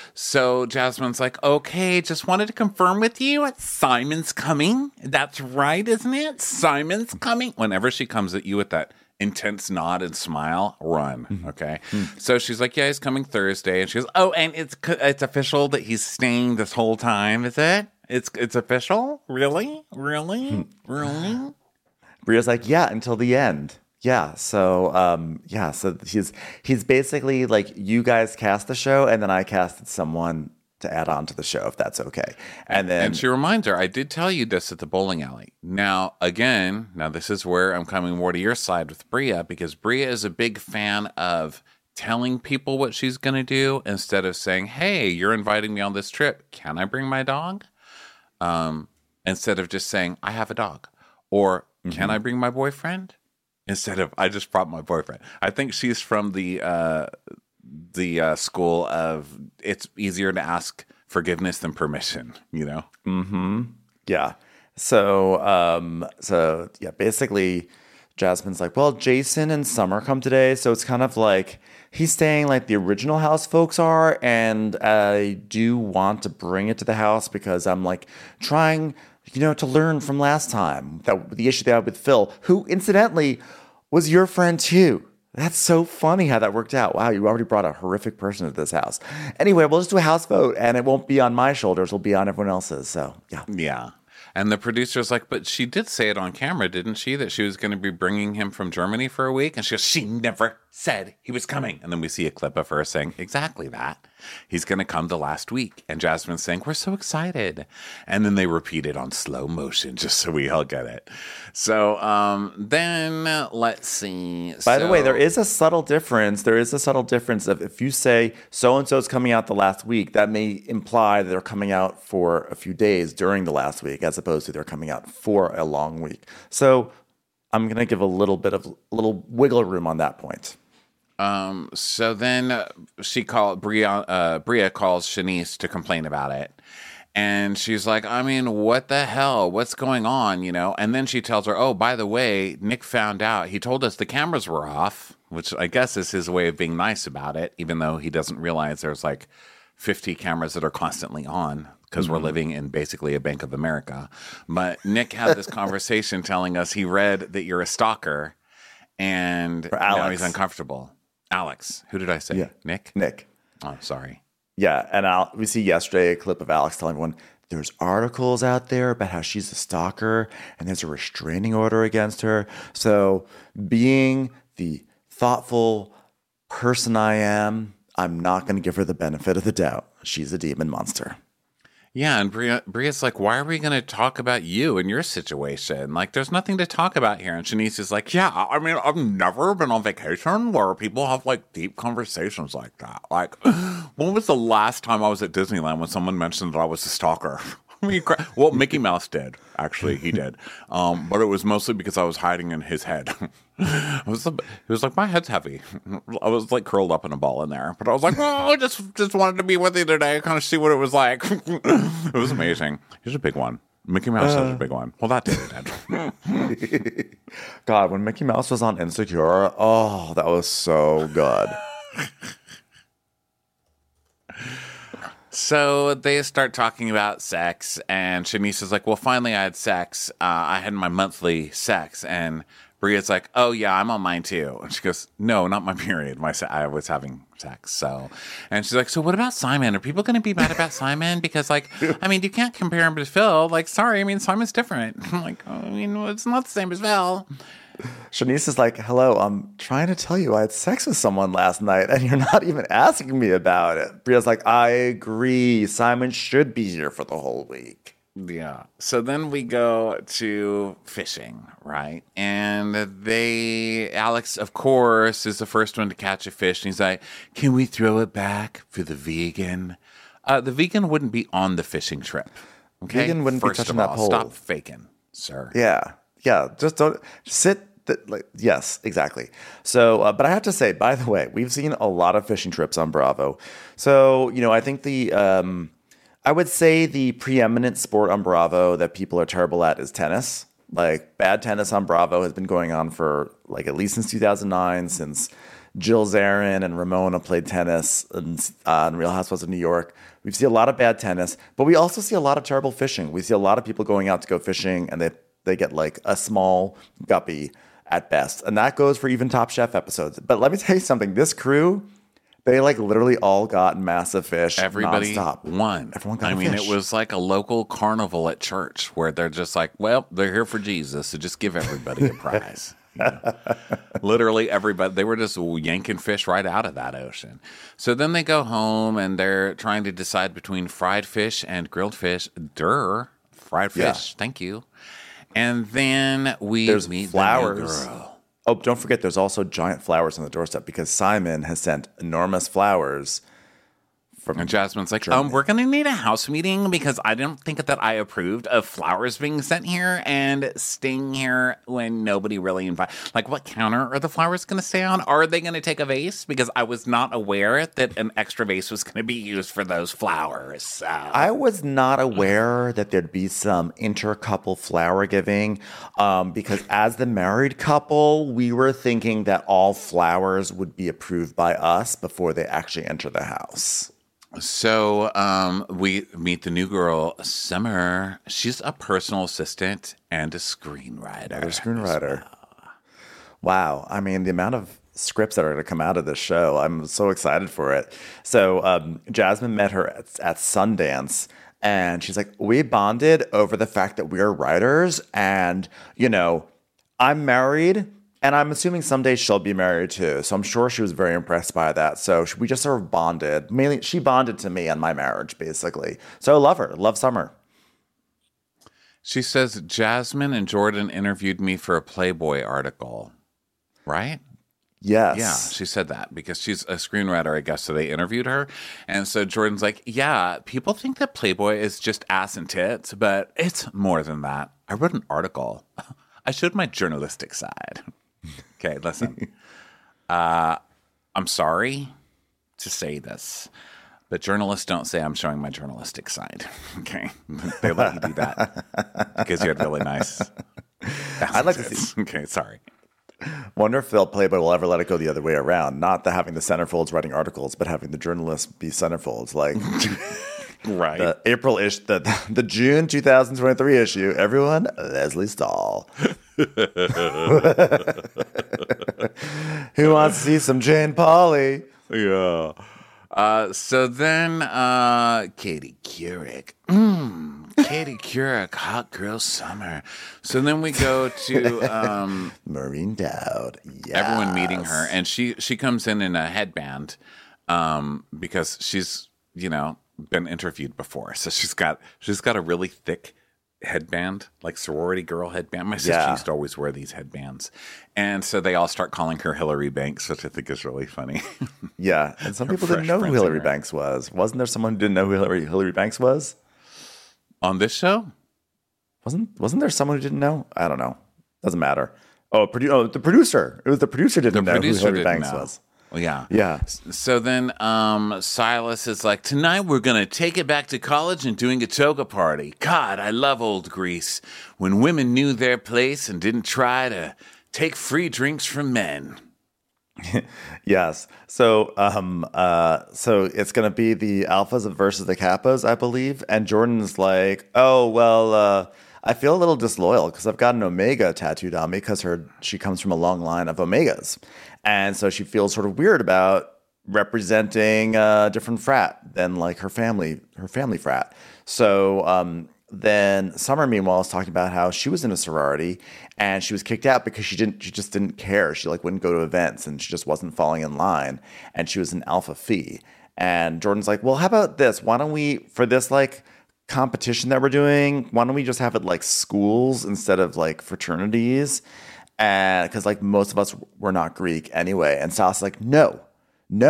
So Jasmine's like, okay, just wanted to confirm with you. Simon's coming. That's right, isn't it? Simon's coming. Whenever she comes at you with that intense nod and smile, run. Okay. So she's like, yeah, he's coming Thursday. And she goes, oh, and it's it's official that he's staying this whole time, is it? It's it's official? Really? Really? Really? Bria's like, yeah, until the end. Yeah. So, um, yeah. So he's he's basically like, you guys cast the show, and then I casted someone to add on to the show, if that's okay. And then And she reminds her, I did tell you this at the bowling alley. Now, again, now this is where I'm coming more to your side with Bria, because Bria is a big fan of telling people what she's going to do instead of saying, hey, you're inviting me on this trip. Can I bring my dog? Um, instead of just saying, I have a dog. Or can I bring my boyfriend? Instead of, I just brought my boyfriend. I think she's from the uh, the uh, school of it's easier to ask forgiveness than permission, you know? Mm-hmm. Yeah. So, um, so yeah, basically Jasmine's like, well, Jason and Summer come today. So it's kind of like he's staying like the original house folks are. And I do want to bring it to the house because I'm like trying, you know, to learn from last time, that the issue they had with Phil, who incidentally was your friend too. That's so funny how that worked out. Wow, you already brought a horrific person to this house. Anyway, we'll just do a house vote, and it won't be on my shoulders. It'll be on everyone else's. So, yeah. Yeah. And the producer's like, but she did say it on camera, didn't she? That she was going to be bringing him from Germany for a week. And she goes, she never said he was coming. And then we see a clip of her saying exactly that. He's going to come the last week. And Jasmine's saying, we're so excited. And then they repeat it on slow motion just so we all get it. So um, then uh, let's see. By so, the way, there is a subtle difference. There is a subtle difference of if you say so-and-so is coming out the last week, that may imply that they're coming out for a few days during the last week as opposed to they're coming out for a long week. So I'm going to give a little bit of a little wiggle room on that point. Um, so then uh, she called Bria, uh, Bria calls Shanice to complain about it. And she's like, I mean, what the hell? What's going on? You know? And then she tells her, oh, by the way, Nick found out. He told us the cameras were off, which I guess is his way of being nice about it, even though he doesn't realize there's like fifty cameras that are constantly on because mm-hmm. we're living in basically a Bank of America. But Nick had this conversation telling us he read that you're a stalker and now he's uncomfortable. Alex. Who did I say? Yeah. Nick? Nick. Oh, sorry. Yeah, and Al- we see yesterday a clip of Alex telling everyone there's articles out there about how she's a stalker and there's a restraining order against her. So being the thoughtful person I am, I'm not going to give her the benefit of the doubt. She's a demon monster. Yeah, and Bria, Bria's like, why are we going to talk about you and your situation? Like, there's nothing to talk about here. And Shanice is like, yeah, I mean, I've never been on vacation where people have, like, deep conversations like that. Like, when was the last time I was at Disneyland when someone mentioned that I was a stalker? I mean, well, Mickey Mouse did. Actually, he did. Um, but it was mostly because I was hiding in his head. I was, it was like, my head's heavy. I was like curled up in a ball in there. But I was like, oh, I just, just wanted to be with you today, kind of see what it was like. It was amazing. Here's a big one. Mickey Mouse uh, is a big one. Well, that did it. God, when Mickey Mouse was on Insecure, oh, that was so good. So they start talking about sex, and Shanice is like, well, finally I had sex. Uh, I had my monthly sex. And Bria's like, oh, yeah, I'm on mine too. And she goes, no, not my period. My se- I was having sex. So, and she's like, so what about Simon? Are people going to be mad about Simon? Because, like, I mean, you can't compare him to Phil. Like, sorry, I mean, Simon's different. I'm like, oh, I mean, it's not the same as Phil. Shanice is like, hello, I'm trying to tell you I had sex with someone last night and you're not even asking me about it. Bria's like, I agree. Simon should be here for the whole week. Yeah. So then we go to fishing, right? And they, Alex, of course, is the first one to catch a fish. And he's like, can we throw it back for the vegan Uh, the vegan wouldn't be on the fishing trip. Okay? Vegan wouldn't be First touching of that all, pole. Stop faking, sir. Yeah, yeah. Just don't sit. Th- like, yes, exactly. So, uh, but I have to say, by the way, we've seen a lot of fishing trips on Bravo. So, you know, I think the, um, I would say the preeminent sport on Bravo that people are terrible at is tennis. Like, bad tennis on Bravo has been going on for like at least since two thousand nine, since Jill Zarin and Ramona played tennis in, uh, in Real Housewives of New York. We see a lot of bad tennis, but we also see a lot of terrible fishing. We see a lot of people going out to go fishing, and they they get like a small guppy at best. And that goes for even Top Chef episodes. But let me tell you something. This crew, they like literally all got massive fish. Everybody nonstop. won. Everyone got I a mean, fish. it was like a local carnival at church where they're just like, well, they're here for Jesus, so just give everybody a prize. You know? Literally everybody, they were just yanking fish right out of that ocean. So then they go home and they're trying to decide between fried fish and grilled fish. Durr, fried Yeah. fish. Thank you. And then we There's meet flowers. the new girl. Oh, don't forget, there's also giant flowers on the doorstep because Simon has sent enormous flowers from And Jasmine's like, Germany. um, we're going to need a house meeting because I don't think that I approved of flowers being sent here and staying here when nobody really invited. Like, what counter are the flowers going to stay on? Are they going to take a vase? Because I was not aware that an extra vase was going to be used for those flowers. So. I was not aware that there'd be some inter-couple flower giving um, because as the married couple, we were thinking that all flowers would be approved by us before they actually enter the house. So um, we meet the new girl, Summer. She's a personal assistant and a screenwriter. Another screenwriter. Wow. I mean, the amount of scripts that are going to come out of this show, I'm so excited for it. So um, Jasmine met her at, at Sundance, and she's like, we bonded over the fact that we're writers, and, you know, I'm married, and I'm assuming someday she'll be married too. So I'm sure she was very impressed by that. So we just sort of bonded. Mainly, she bonded to me on my marriage, basically. So I love her. Love Summer. She says, Jasmine and Jordan interviewed me for a Playboy article. Right? Yes. Yeah, she said that because she's a screenwriter, I guess, so they interviewed her. And so Jordan's like, yeah, people think that Playboy is just ass and tits, but it's more than that. I wrote an article. I showed my journalistic side. Okay, listen. Uh, I'm sorry to say this, but journalists don't say I'm showing my journalistic side. Okay? They let you do that because you had really nice ass I'd like and to tits. see- Okay, sorry. Wonder if Phil Playboy will ever let it go the other way around. Not the having the centerfolds writing articles, but having the journalists be centerfolds. Like Right. the April ish, the the June two thousand twenty three issue. Everyone, Leslie Stahl. Who wants to see some Jane Pauley? Yeah. Uh, so then, uh, Katie Couric. Mm, Katie Couric, hot girl summer. So then we go to um, Maureen Dowd. Yes. everyone meeting her, and she she comes in in a headband um, because she's you know been interviewed before, so she's got she's got a really thick headband, like sorority girl headband. My sister Yeah. used to always wear these headbands, and so they all start calling her Hillary Banks, which I think is really funny. Yeah, and some Her people didn't fresh know who prince Hillary in her. Banks was. Wasn't there someone who didn't know who Hillary Hillary Banks was? On this show. Wasn't Wasn't there someone who didn't know? I don't know. Doesn't matter. Oh, produ- oh the producer. It was the producer didn't know producer who Hillary didn't Banks know. was. Well, yeah. Yeah. So then um, Silas is like, tonight we're going to take it back to college and doing a toga party. God, I love old Greece. When women knew their place and didn't try to take free drinks from men. Yes. So, um, uh, so it's going to be the alphas versus the kappas, I believe. And Jordan's like, oh, well, uh, I feel a little disloyal because I've got an omega tattooed on me because her she comes from a long line of omegas. And so she feels sort of weird about representing a different frat than like her family, her family frat. So, um, then Summer, meanwhile, is talking about how she was in a sorority and she was kicked out because she didn't, she just didn't care. She like wouldn't go to events and she just wasn't falling in line. And she was an alpha phi. And Jordan's like, well, how about this? Why don't we, for this like competition that we're doing, why don't we just have it like schools instead of like fraternities? And because like most of us were not Greek anyway. And Sal's like, no, no.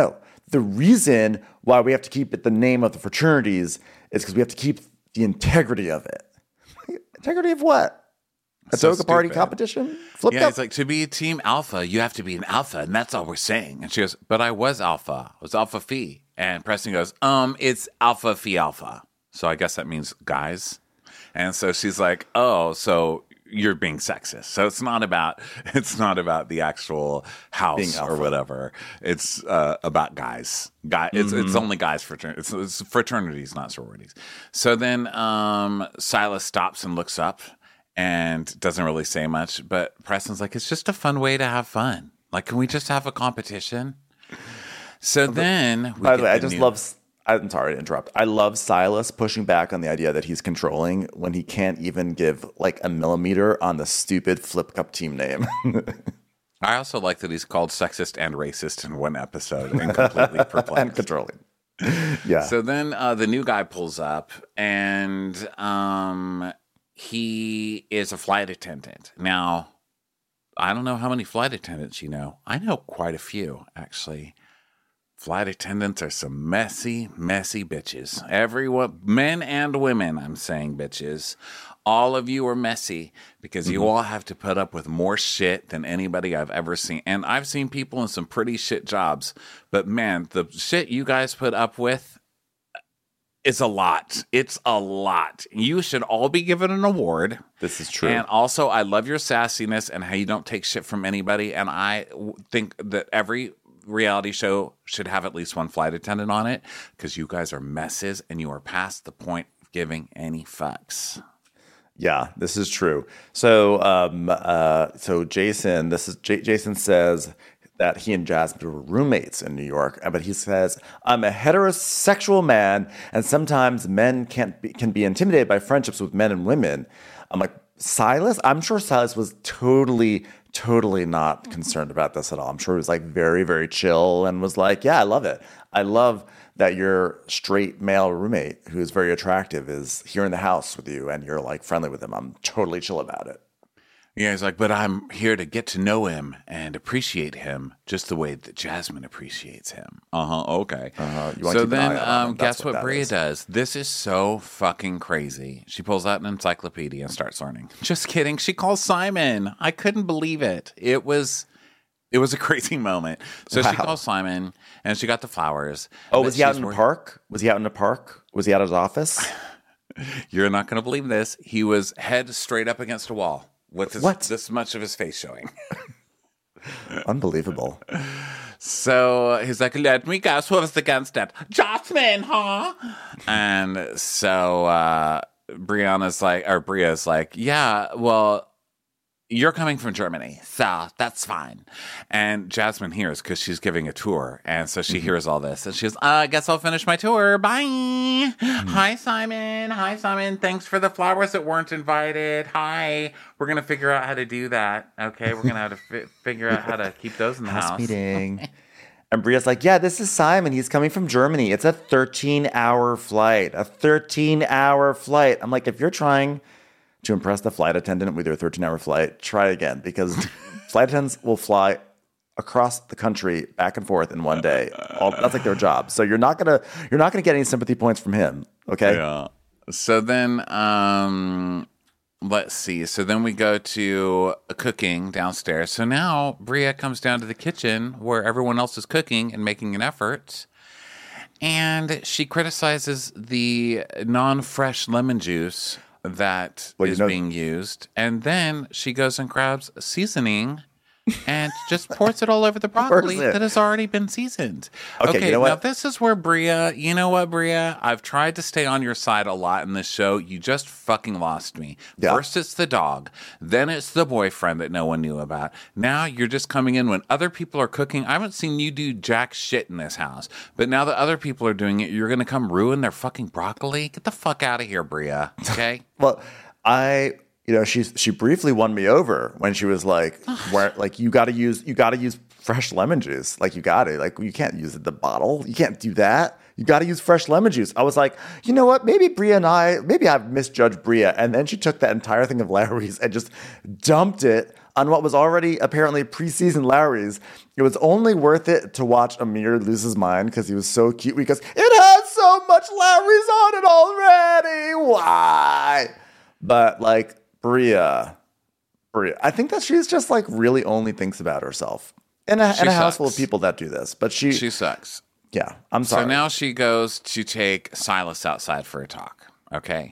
the reason why we have to keep it the name of the fraternities is because we have to keep the integrity of it. Integrity of what? A So toga party stupid. competition? Flip Yeah, cup? he's like, to be Team Alpha, you have to be an alpha, and that's all we're saying. And she goes, but I was Alpha. I was Alpha Phi. And Preston goes, um, it's Alpha Phi Alpha. So I guess that means guys. And so she's like, oh, so you're being sexist. So it's not about it's not about the actual Being house alpha. or whatever. It's uh, about guys. Guy. It's it's only guys fraternities. It's, it's fraternities, not sororities. So then um, Silas stops and looks up and doesn't really say much. But Preston's like, it's just a fun way to have fun. Like, can we just have a competition? So then, we By the get way, I the just new- love. I'm sorry to interrupt. I love Silas pushing back on the idea that he's controlling when he can't even give like a millimeter on the stupid flip cup team name. I also like that he's called sexist and racist in one episode and completely perplexed. and controlling. Yeah. So then uh, the new guy pulls up, and um, he is a flight attendant. Now, I don't know how many flight attendants you know. I know quite a few, actually. Flight attendants are some messy, messy bitches. Everyone, men and women, I'm saying bitches. All of you are messy because you all have to put up with more shit than anybody I've ever seen. And I've seen people in some pretty shit jobs. But man, the shit you guys put up with is a lot. It's a lot. You should all be given an award. This is true. And also, I love your sassiness and how you don't take shit from anybody. And I w- think that every reality show should have at least one flight attendant on it because you guys are messes and you are past the point of giving any fucks. Yeah, this is true. So, um, uh, so Jason, this is J- Jason says that he and Jasmine were roommates in New York, but he says, "I'm a heterosexual man, and sometimes men can't be, can be intimidated by friendships with men and women." I'm like, Silas? I'm sure Silas was totally, totally not concerned about this at all. I'm sure he was like very, very chill and was like, "Yeah, I love it. I love that your straight male roommate who's very attractive is here in the house with you and you're like friendly with him. I'm totally chill about it." Yeah, he's like, but I'm here to get to know him and appreciate him just the way that Jasmine appreciates him. Uh-huh, okay. Uh-huh. You wanna So keep an then, eye on him, um, and that's guess what what that Bria is. does? This is so fucking crazy. She pulls out an encyclopedia and starts learning. Just kidding. She calls Simon. I couldn't believe it. It was... It was a crazy moment. So she Wow. calls Simon, and she got the flowers. Oh, that was he out she's in the worth- park? Was he out in the park? Was he out at his office? You're not going to believe this. He was head straight up against a wall with his, What? this much of his face showing. Unbelievable. So he's like, let me guess who was against it. Jasmine, huh? And so uh, Brianna's like, or Bria's like, yeah, well, you're coming from Germany, so that's fine. And Jasmine hears because she's giving a tour. And so she hears all this. And she goes, uh, I guess I'll finish my tour. Bye. Hi, Simon. Hi, Simon. Thanks for the flowers that weren't invited. Hi. We're going to figure out how to do that. Okay. We're going to have to fi- figure out how to keep those in the House house. meeting. And Bria's like, yeah, this is Simon. He's coming from Germany. It's a thirteen-hour flight. A thirteen-hour flight. I'm like, if you're trying to impress the flight attendant with your thirteen-hour flight, try again because flight attendants will fly across the country back and forth in one day. All, that's like their job. So you're not gonna you're not gonna get any sympathy points from him. Okay. Yeah. So then, um, let's see. So then we go to cooking downstairs. So now Bria comes down to the kitchen where everyone else is cooking and making an effort. And she criticizes the non-fresh lemon juice that Well, you is know- being used. And then she goes and grabs seasoning and just pours it all over the broccoli Pours it. that has already been seasoned. Okay, you know now what? this is where Bria, you know what, Bria? I've tried to stay on your side a lot in this show. You just fucking lost me. Yeah. First it's the dog, then it's the boyfriend that no one knew about. Now you're just coming in when other people are cooking. I haven't seen you do jack shit in this house. But now that other people are doing it, you're going to come ruin their fucking broccoli? Get the fuck out of here, Bria. Okay? Well, I, you know, she she briefly won me over when she was like, "Where, like you got to use you got to use fresh lemon juice. Like you got to, like you can't use the bottle. You can't do that. You got to use fresh lemon juice." I was like, you know what? Maybe Bria and I, maybe I've misjudged Bria. And then she took that entire thing of Larry's and just dumped it on what was already apparently preseason Lowry's. It was only worth it to watch Amir lose his mind because he was so cute. Because it has so much Lowry's on it already. Why? But like Bria, Bria, I think that she's just like really only thinks about herself in a, in a house full of people that do this. But she, she sucks. Yeah, I'm sorry. So now she goes to take Silas outside for a talk. Okay.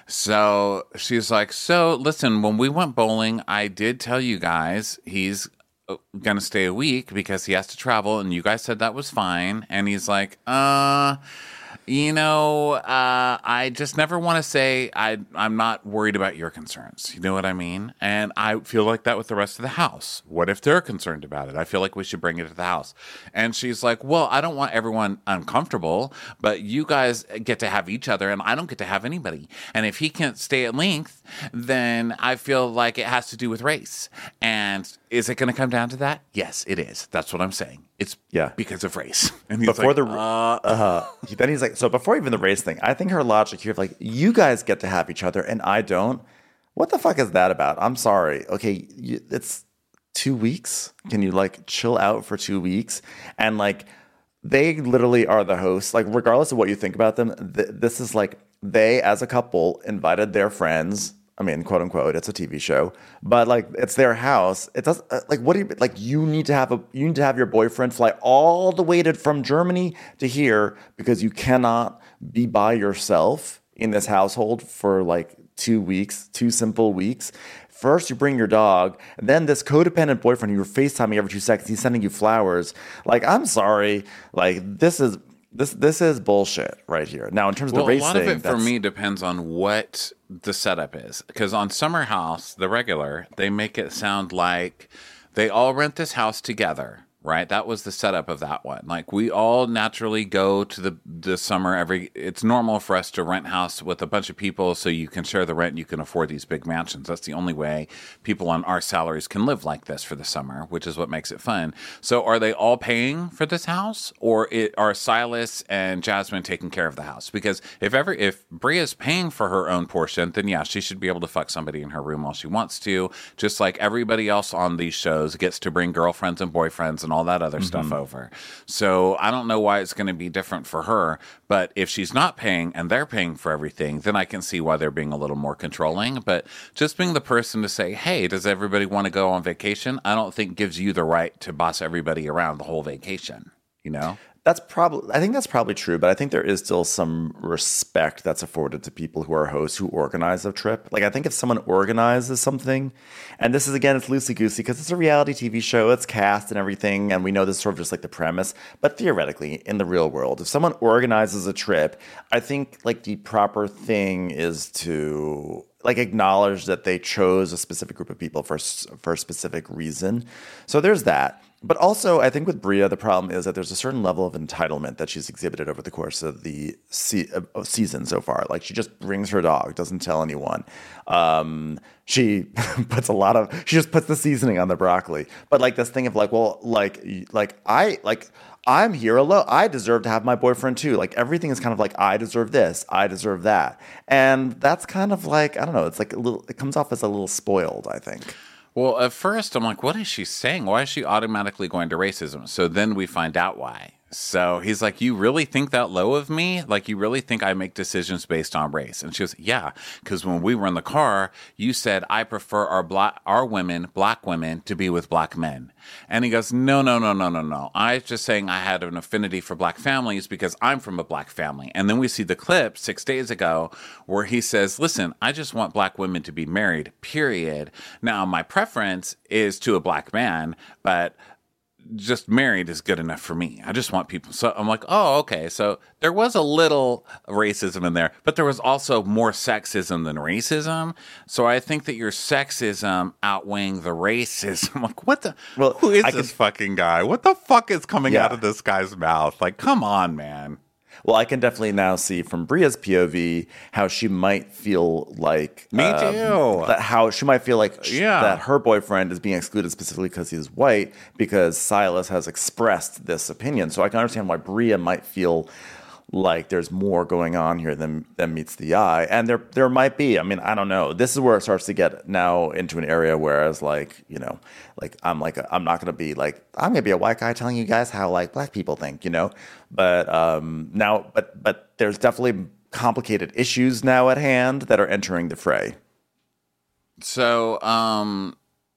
So she's like, so listen, when we went bowling, I did tell you guys he's going to stay a week because he has to travel. And you guys said that was fine. And he's like, uh, you know, uh, I just never want to say I, I'm not worried about your concerns. You know what I mean? And I feel like that with the rest of the house. What if they're concerned about it? I feel like we should bring it to the house. And she's like, well, I don't want everyone uncomfortable, but you guys get to have each other and I don't get to have anybody. And if he can't stay at length, then I feel like it has to do with race. And is it going to come down to that? Yes, it is. That's what I'm saying. It's yeah. because of race. And he's before like, the uh, uh, then he's like, so before even the race thing, I think her logic here of like, you guys get to have each other and I don't. What the fuck is that about? I'm sorry. Okay, you, it's two weeks. Can you like chill out for two weeks? And like, they literally are the hosts. Like, regardless of what you think about them, th- this is like they as a couple invited their friends. I mean, quote unquote, it's a T V show, but like it's their house. It does uh, like what do you like? You need to have a you need to have your boyfriend fly all the way to from Germany to here because you cannot be by yourself in this household for like two weeks, two simple weeks. First, you bring your dog, and then this codependent boyfriend you're FaceTiming every two seconds. He's sending you flowers. Like, I'm sorry, like this is. This this is bullshit right here. Now, in terms of well, the race a lot thing, of it for me depends on what the setup is. Because on Summer House, the regular, they make it sound like they all rent this house together, right? That was the setup of that one. Like, we all naturally go to the, the summer every... It's normal for us to rent house with a bunch of people so you can share the rent and you can afford these big mansions. That's the only way people on our salaries can live like this for the summer, which is what makes it fun. So are they all paying for this house? Or it, are Silas and Jasmine taking care of the house? Because if ever if Bria's paying for her own portion, then yeah, she should be able to fuck somebody in her room while she wants to, just like everybody else on these shows gets to bring girlfriends and boyfriends and all that other mm-hmm. stuff over. So I don't know why it's going to be different for her, but if she's not paying and they're paying for everything, then I can see why they're being a little more controlling. But just being the person to say, hey, does everybody want to go on vacation? I don't think gives you the right to boss everybody around the whole vacation, you know? That's probably, I think that's probably true, but I think there is still some respect that's afforded to people who are hosts who organize a trip. Like, I think if someone organizes something, and this is, again, it's loosey-goosey because it's a reality T V show, it's cast and everything, and we know this is sort of just like the premise, but theoretically, in the real world, if someone organizes a trip, I think, like, the proper thing is to... like acknowledge that they chose a specific group of people for for a specific reason. So there's that. But also, I think with Bria, the problem is that there's a certain level of entitlement that she's exhibited over the course of the se- uh, season so far. Like, she just brings her dog, doesn't tell anyone. Um, she puts a lot of, she just puts the seasoning on the broccoli. But like this thing of like, well, like, like I, like, I'm here alone. I deserve to have my boyfriend too. Like, everything is kind of like, I deserve this, I deserve that. And that's kind of like, I don't know, it's like a little, it comes off as a little spoiled, I think. Well, at first, I'm like, what is she saying? Why is she automatically going to racism? So then we find out why. So he's like, you really think that low of me? Like, you really think I make decisions based on race? And she goes, yeah, because when we were in the car, you said, I prefer our black, our women, black women, to be with black men. And he goes, no, no, no, no, no, no. I was just saying I had an affinity for black families because I'm from a black family. And then we see the clip six days ago where he says, listen, I just want black women to be married, period. Now, my preference is to a black man, but just married is good enough for me. I just want people. So I'm like, oh, okay. So there was a little racism in there, but there was also more sexism than racism. So I think that your sexism outweighing the racism. I'm like, what the? Well, who is I this could, fucking guy? What the fuck is coming yeah. out of this guy's mouth? Like, come on, man. Well, I can definitely now see from Bria's P O V how she might feel like me um, too. That how she might feel like sh- yeah. that her boyfriend is being excluded specifically because he's white because Silas has expressed this opinion. So I can understand why Bria might feel like there's more going on here than than meets the eye, and there there might be. I mean, I don't know. This is where it starts to get now into an area whereas like you know, like I'm like a, I'm not gonna be like I'm gonna be a white guy telling you guys how like black people think, you know. But um, now, but but there's definitely complicated issues now at hand that are entering the fray. So um,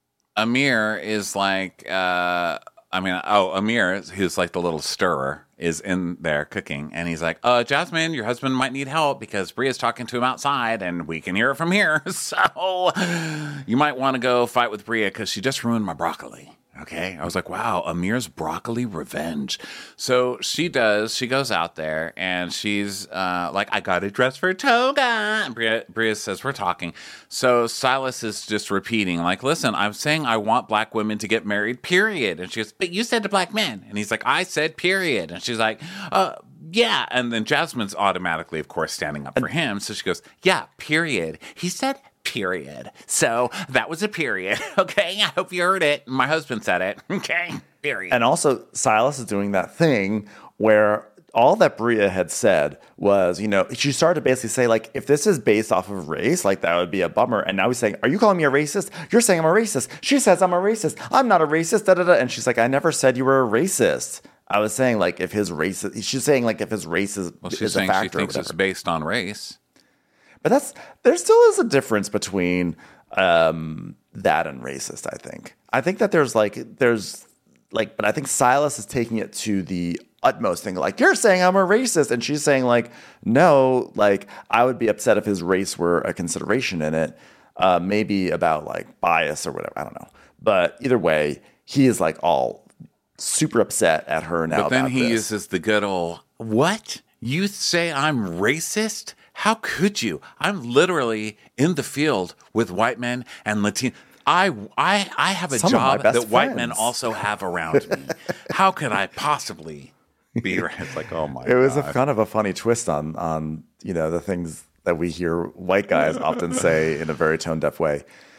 Amir is like, uh, I mean, oh, Amir, who's like the little stirrer, is in there cooking, and he's like, uh, Jasmine, your husband might need help because Bria's talking to him outside, and we can hear it from here. So you might want to go fight with Bria because she just ruined my broccoli. Okay. I was like, wow, Amir's broccoli revenge. So she does, she goes out there and she's uh, like, I got a dress for Toga. And Bria, Bria says, we're talking. So Silas is just repeating, like, listen, I'm saying I want black women to get married, period. And she goes, but you said to black men. And he's like, I said period. And she's like, uh, yeah. And then Jasmine's automatically, of course, standing up for him. So she goes, yeah, period. He said period. So that was a period. Okay. I hope you heard it. My husband said it. Okay. Period. And also Silas is doing that thing where all that Bria had said was, you know, she started to basically say, like, if this is based off of race, like, that would be a bummer. And now he's saying, are you calling me a racist? You're saying I'm a racist. She says I'm a racist. I'm not a racist. Da, da, da. And she's like, I never said you were a racist. I was saying, like, if his race is, she's saying, like, if his race is, well, she's is saying a factor. She thinks it's based on race. But that's, there still is a difference between um, that and racist, I think. I think that there's, like, there's, like, but I think Silas is taking it to the utmost thing. Like, you're saying I'm a racist. And she's saying, like, no, like, I would be upset if his race were a consideration in it. Uh, maybe about, like, bias or whatever. I don't know. But either way, he is, like, all super upset at her now. But then about he this. uses the good old, what? You say I'm racist? How could you? I'm literally in the field with white men and Latino. I, I, I have a Some of my job best that white men friends. also have around me. How could I possibly be right? It's like, oh my God. It was a kind of a funny twist on, on, you know, the things that we hear white guys often say in a very tone deaf way.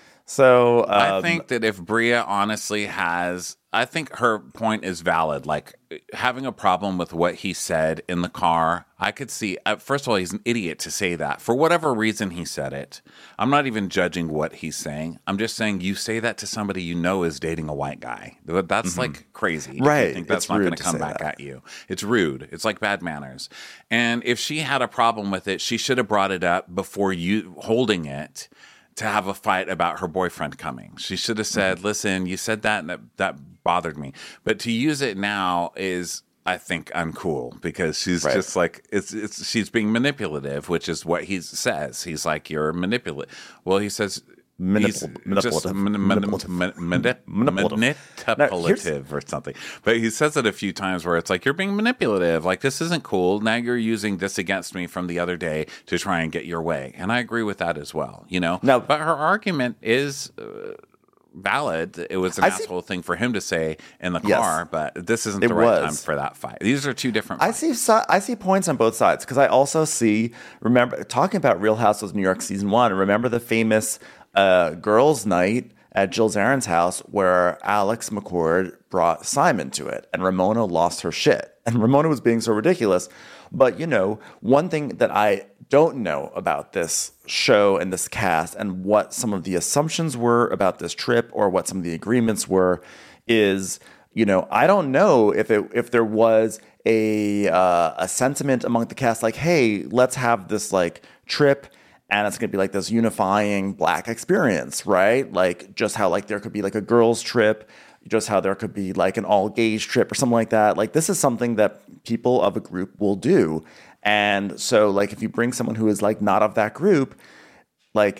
So um, I think that if Bria honestly has, I think her point is valid. Like, having a problem with what he said in the car, I could see, uh, first of all, he's an idiot to say that. For whatever reason he said it. I'm not even judging what he's saying. I'm just saying you say that to somebody you know is dating a white guy. That's mm-hmm. like crazy. Right. I think that's it's not going to to come back that. at you. It's rude. It's like bad manners. And if she had a problem with it, she should have brought it up before you holding it to have a fight about her boyfriend coming. She should have said, listen, you said that and that, that bothered me. But to use it now is, I think, uncool because she's right. just like, it's it's she's being manipulative, which is what he says. He's like, you're manipulative. Well, he says, Manipul- just manipulative. manipulative, manipulative. manipulative or something. But he says it a few times where it's like, you're being manipulative. Like, this isn't cool. Now you're using this against me from the other day to try and get your way. And I agree with that as well, you know? No. But her argument is uh, valid. It was an I asshole see- thing for him to say in the Yes. car, but this isn't It the right was. time for that fight. These are two different I fights. see si- I see points on both sides because I also see, remember, talking about Real Housewives of New York season one, remember the famous uh, girls' night at Jill Zarin's house where Alex McCord brought Simon to it and Ramona lost her shit. And Ramona was being so ridiculous. But, you know, one thing that I don't know about this show and this cast and what some of the assumptions were about this trip or what some of the agreements were is, you know, I don't know if it, if there was a uh, a sentiment among the cast like, hey, let's have this like trip and it's going to be like this unifying black experience, right? Like just how like there could be like a girls trip, just how there could be like an all gays trip or something like that. Like this is something that people of a group will do. And so like if you bring someone who is like not of that group, like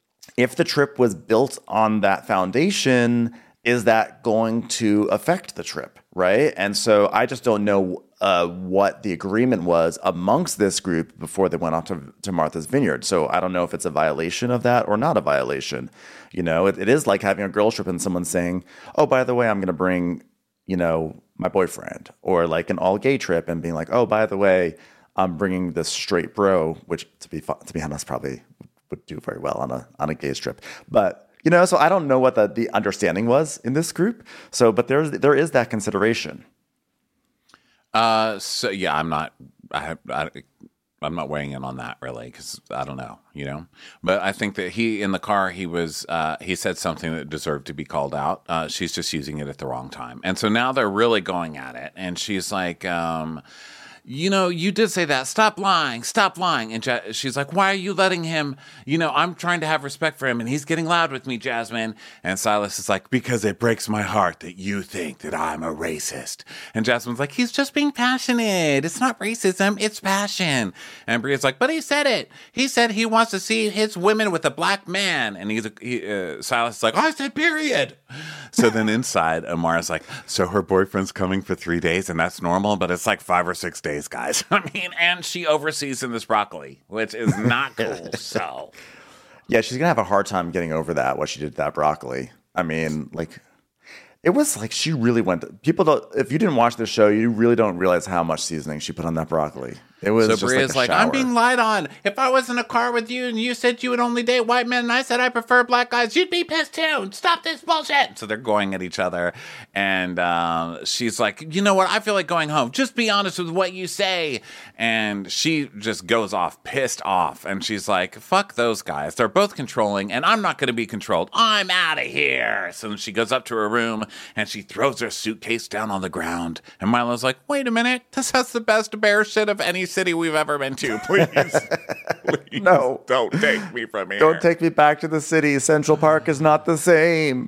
if the trip was built on that foundation, is that going to affect the trip, right? And so I just don't know uh, what the agreement was amongst this group before they went off to, to Martha's Vineyard. So I don't know if it's a violation of that or not a violation. You know, it, it is like having a girls trip and someone saying, oh, by the way, I'm going to bring, you know, my boyfriend, or like an all gay trip and being like, oh, by the way, I'm bringing this straight bro, which to be to be honest, probably would do very well on a on a gays trip. But you know, so I don't know what the, the understanding was in this group. So, but there's there is that consideration. Uh, so yeah, I'm not. I, I I'm not weighing in on that really because I don't know, you know. But I think that he in the car he was uh, he said something that deserved to be called out. Uh, she's just using it at the wrong time, and so now they're really going at it. And she's like, um, you know, you did say that. Stop lying. Stop lying. And ja- she's like, why are you letting him? You know, I'm trying to have respect for him, and he's getting loud with me, Jasmine. And Silas is like, because it breaks my heart that you think that I'm a racist. And Jasmine's like, he's just being passionate. It's not racism. It's passion. And Bria's like, but he said it. He said he wants to see his women with a black man. And he's he, uh, Silas is like, oh, I said period. So then inside, Amara's like, so her boyfriend's coming for three days, and that's normal, but it's like five or six days. Guys, I mean, and she oversees in this broccoli, which is not cool. So, yeah, she's gonna have a hard time getting over that. What she did to that broccoli. I mean, like, it was like she really went. To, people don't. If you didn't watch the show, you really don't realize how much seasoning she put on that broccoli. It was so just Bria's like, a like, I'm shower. being lied on. If I was in a car with you and you said you would only date white men and I said I prefer black guys, you'd be pissed too. Stop this bullshit. So they're going at each other. And uh, she's like, you know what? I feel like going home. Just be honest with what you say. And she just goes off, pissed off. And she's like, fuck those guys. They're both controlling and I'm not going to be controlled. I'm out of here. So she goes up to her room and she throws her suitcase down on the ground. And Milo's like, wait a minute. This has the best bear shit of any city we've ever been to. Please, please No. don't take me from here. Don't take me back to the city. Central Park is not the same.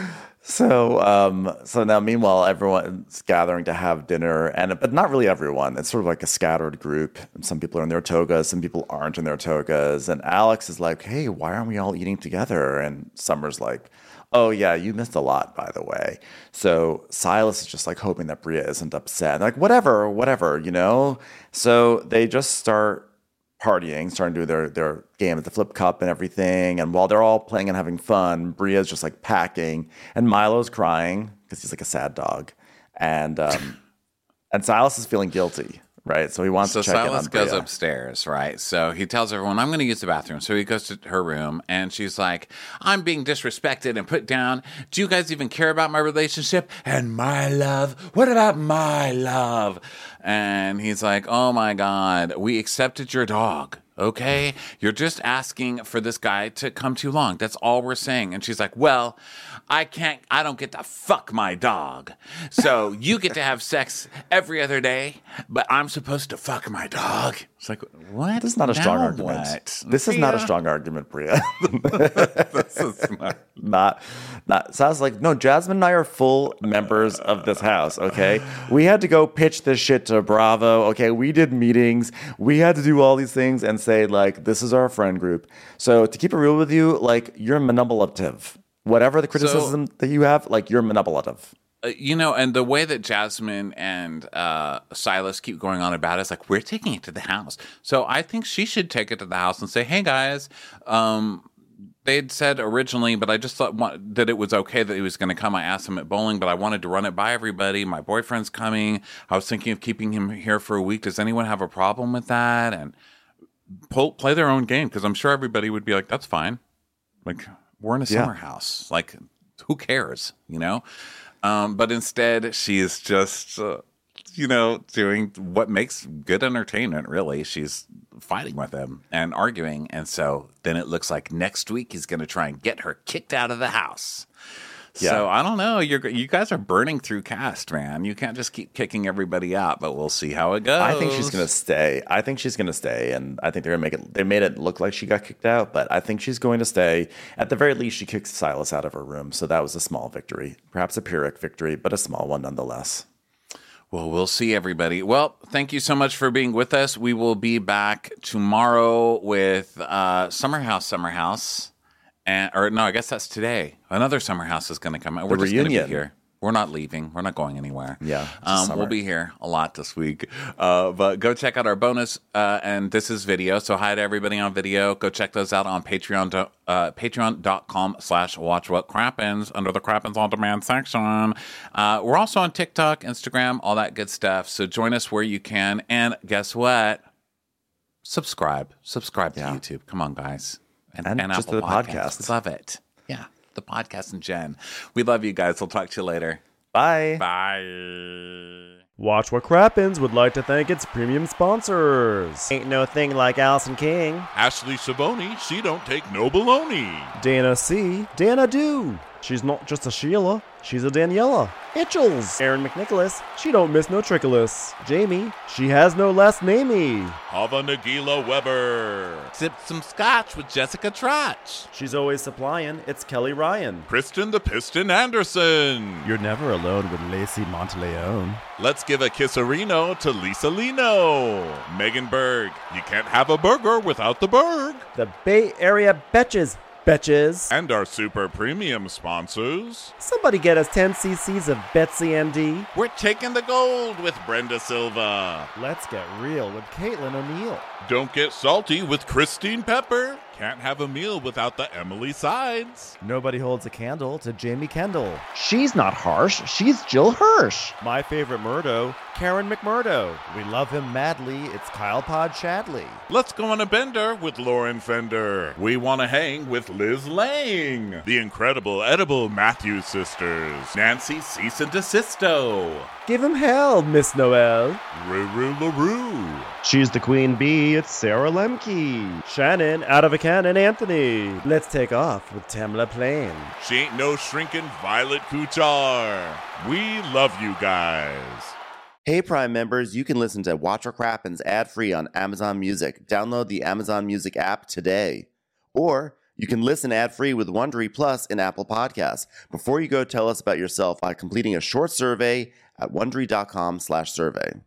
So, um, so now, meanwhile, everyone's gathering to have dinner, and but not really everyone. It's sort of like a scattered group. Some people are in their togas, some people aren't in their togas. And Alex is like, "Hey, why aren't we all eating together?" And Summer's like, "Oh yeah, you missed a lot, by the way." So Silas is just like hoping that Bria isn't upset. They're like, whatever, whatever, you know. So they just start partying, starting to do their, their game at the Flip Cup and everything. And while they're all playing and having fun, Bria's just like packing, and Milo's crying because he's like a sad dog. And um, and Silas is feeling guilty, right? So he wants So to check Silas in on Bria. goes upstairs, right? So he tells everyone, I'm going to use the bathroom. So he goes to her room, and she's like, I'm being disrespected and put down. Do you guys even care about my relationship and my love? What about my love? And he's like, oh my God, we accepted your dog. Okay, you're just asking for this guy to come too long. That's all we're saying. And she's like, well, I can't, I don't get to fuck my dog. So you get to have sex every other day, but I'm supposed to fuck my dog. It's like, what? This is not a strong Now argument. what? This is not a Bria? strong argument, Bria. This is not- not, not. Sounds like no. Jasmine and I are full members of this house. Okay, we had to go pitch this shit to Bravo. Okay, we did meetings. We had to do all these things and say like, this is our friend group. So to keep it real with you, like you're manipulative. Whatever the criticism that you have, like you're manipulative. Uh, you know, and the way that Jasmine and uh, Silas keep going on about it is like, we're taking it to the house. So I think she should take it to the house and say, hey, guys, um, they'd said originally, but I just thought want, that it was okay that he was going to come. I asked him at bowling, but I wanted to run it by everybody. My boyfriend's coming. I was thinking of keeping him here for a week. Does anyone have a problem with that? And pull, play their own game, because I'm sure everybody would be like, that's fine. Like, we're in a Yeah. summer house. Like, who cares, you know? Um, but instead, she is just, uh, you know, doing what makes good entertainment, really. She's fighting with him and arguing. And so then it looks like next week he's going to try and get her kicked out of the house. Yeah. So I don't know. You're, you guys are burning through cast, man. You can't just keep kicking everybody out, but we'll see how it goes. I think she's gonna stay. I think she's gonna stay, and I think they're gonna make it. They made it look like she got kicked out, but I think she's going to stay. At the very least, she kicks Silas out of her room, so that was a small victory, perhaps a Pyrrhic victory, but a small one nonetheless. Well, we'll see, everybody. Well, thank you so much for being with us. We will be back tomorrow with uh, Summer House, Summer House. And, or no, I guess that's today. Another Summer House is going to come out. We're The just going to reunion. be here. We're not leaving. We're not going anywhere. Yeah, it's just Um, summer. we'll be here a lot this week. Uh, but go check out our bonus. Uh, and this is video. So hi to everybody on video. Go check those out on Patreon. Do, uh, Patreon.com slash watch what crappens under the crappens on demand section. Uh, we're also on TikTok, Instagram, all that good stuff. So join us where you can. And guess what? Subscribe. Subscribe to Yeah. YouTube. Come on, guys. And, And and just Apple the Podcasts. podcast. We love it. Yeah. The podcast and Jen. We love you guys. We'll talk to you later. Bye. Bye. Watch What Crappens would like to thank its premium sponsors. Ain't No Thing Like Allison King, Ashley Savoni, she don't take no baloney. Dana C, Dana Do. She's not just a Sheila, she's a Daniela. Itchels, Aaron McNicholas, she don't miss no trickolas. Jamie, she has no last namey. Hava Nagila Weber. Sipped some scotch with Jessica Trotch. She's always supplying, it's Kelly Ryan. Kristen the Piston Anderson. You're never alone with Lacey Monteleone. Let's give a kisserino to Lisa Lino. Megan Berg, you can't have a burger without the Berg. The Bay Area Betches, Betches. And our super premium sponsors. Somebody get us ten cc's of Betsy M D. We're taking the gold with Brenda Silva. Let's get real with Caitlin O'Neill. Don't get salty with Christine Pepper. Can't have a meal without the Emily Sides. Nobody holds a candle to Jamie Kendall. She's not harsh, she's Jill Hirsch. My favorite Murdo, Karen McMurdo. We love him madly, it's Kyle Pod Shadley. Let's go on a bender with Lauren Fender. We want to hang with Liz Lang. The incredible edible Matthews sisters. Nancy Cease and Desisto. Give him hell, Miss Noel. Ruru LaRue. She's the queen bee, it's Sarah Lemke. Shannon, out of a cannon, Anthony. Let's take off with Tamla Plain. She ain't no shrinking Violet Kuchar. We love you guys. Hey, Prime members, you can listen to Watch What Crappens ad-free on Amazon Music. Download the Amazon Music app today. Or you can listen ad-free with Wondery Plus in Apple Podcasts. Before you go, tell us about yourself by completing a short survey at wondery.com slash survey.